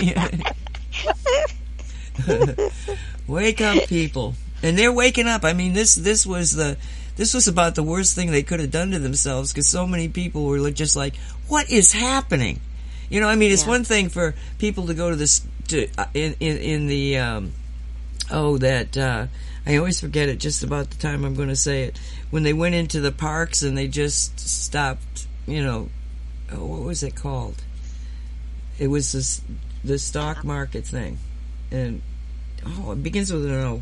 Wake up, people. And they're waking up. I mean, this was about the worst thing they could have done to themselves, because so many people were just like, what is happening? You know, I mean, it's one thing for people to go to this, I always forget it just about the time I'm going to say it. When they went into the parks and they just stopped, you know, what was it called? It was the stock market thing. And, it begins with an O.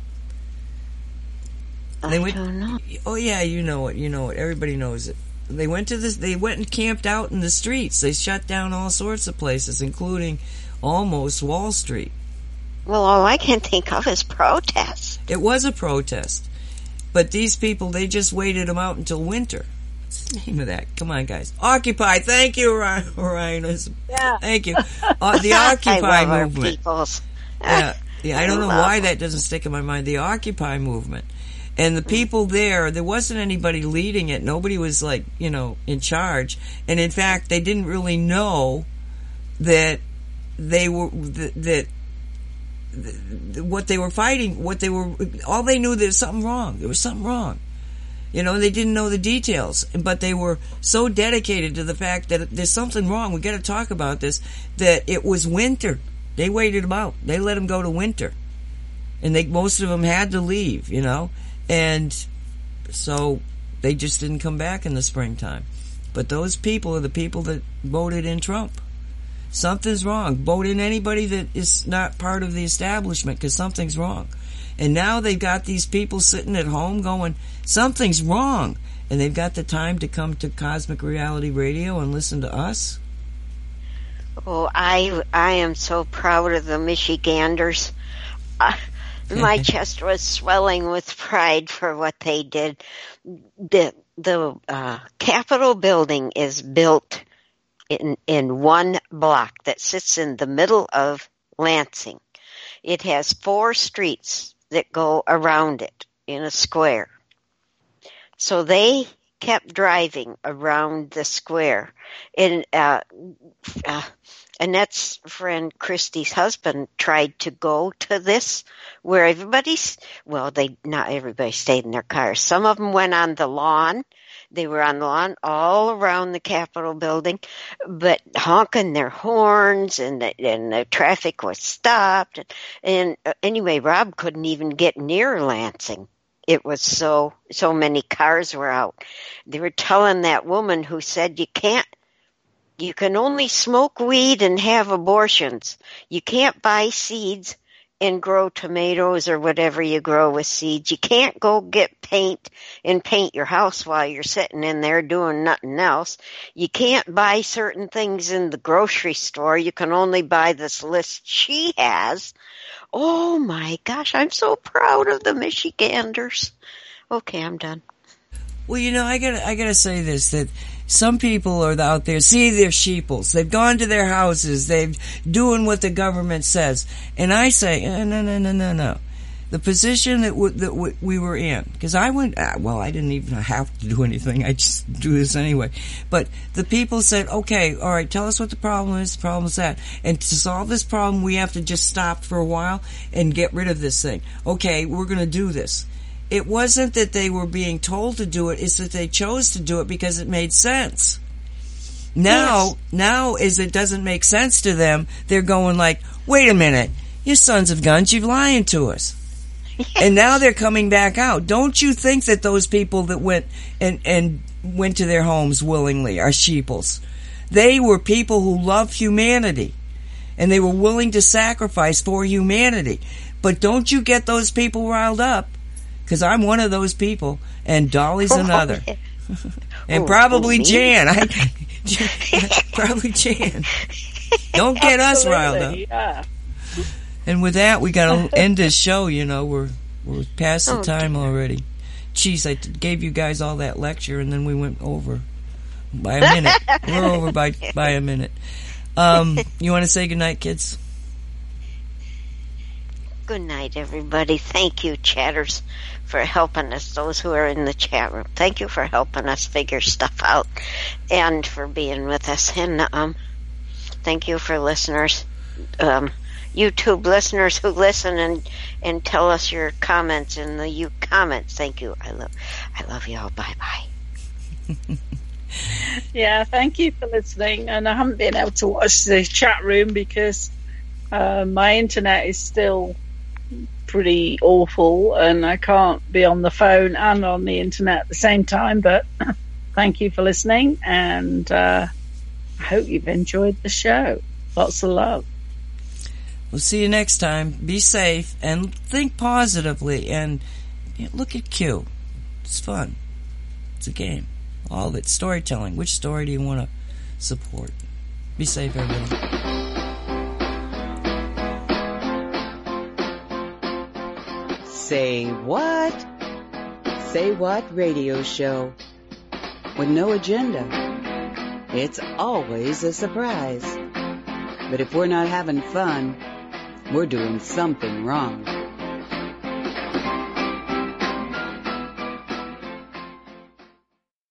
I don't know. Oh yeah, you know it. Everybody knows it. They went and camped out in the streets. They shut down all sorts of places, including almost Wall Street. Well, all I can think of is protests. It was a protest. But these people, they just waited them out until winter. What's the name of that? Come on, guys. Occupy. Thank you, Orion. Yeah. Thank you. The Occupy movement. Yeah, I don't know why that doesn't stick in my mind. The Occupy movement. And the people there wasn't anybody leading it. Nobody was like, in charge. And in fact, they didn't really know that they were, what they were fighting, all they knew there was something wrong. There was something wrong. They didn't know the details, but they were so dedicated to the fact that there's something wrong. We got to talk about this, that it was winter. They waited them out. They let them go to winter. And most of them had to leave, and so they just didn't come back in the springtime. But those people are the people that voted in Trump. Something's wrong. Vote in anybody that is not part of the establishment, because something's wrong. And now they've got these people sitting at home going, something's wrong. And they've got the time to come to Cosmic Reality Radio and listen to us. Oh, I am so proud of the Michiganders. My chest was swelling with pride for what they did. The Capitol building is built in one block that sits in the middle of Lansing. It has 4 streets that go around it in a square. So they kept driving around the square. And Annette's friend Christy's husband tried to go to this, where not everybody stayed in their cars. Some of them went on the lawn. They were on the lawn all around the Capitol building, but honking their horns, and the traffic was stopped. And anyway, Rob couldn't even get near Lansing. It was so many cars were out. They were telling that woman who said you can only smoke weed and have abortions. You can't buy seeds and grow tomatoes or whatever you grow with seeds. You can't go get paint and paint your house while you're sitting in there doing nothing else. You can't buy certain things in the grocery store. You can only buy this list she has. Oh my gosh, I'm so proud of the Michiganders. Okay, I'm done. Well, I gotta say this, that some people are out there, see, they're sheeples. They've gone to their houses. They've doing what the government says. And I say, no. The position that we were in, because I went, I didn't even have to do anything. I just do this anyway. But the people said, okay, all right, tell us what the problem is. The problem is that. And to solve this problem, we have to just stop for a while and get rid of this thing. Okay, we're going to do this. It wasn't that they were being told to do it, it's that they chose to do it because it made sense. Now as it doesn't make sense to them, they're going like, wait a minute, you sons of guns, you're lying to us. And now they're coming back out. Don't you think that those people that went and went to their homes willingly are sheeples? They were people who loved humanity, and they were willing to sacrifice for humanity. But don't you get those people riled up? Because I'm one of those people, and Dolly's another. And probably Jan. Probably Jan. Don't get us riled up. Yeah. And with that, we got to end this show. We're past the time already. Jeez, I gave you guys all that lecture, and then we went over by a minute. We're over by a minute. You want to say goodnight, kids? Good night, everybody. Thank you, chatters, for helping us, those who are in the chat room. Thank you for helping us figure stuff out and for being with us. And thank you for listeners, YouTube listeners who listen and tell us your comments in the comments. Thank you. I love you all. Bye-bye. Yeah, thank you for listening. And I haven't been able to watch the chat room because my internet is still pretty awful and I can't be on the phone and on the internet at the same time, but thank you for listening, and I hope you've enjoyed the show. Lots of love. We'll see you next time. Be safe and think positively, and look at Q. It's fun. It's a game. All of it's storytelling. Which story do you want to support? Be safe, everybody. Say what? Say What radio show. With no agenda. It's always a surprise. But if we're not having fun, we're doing something wrong.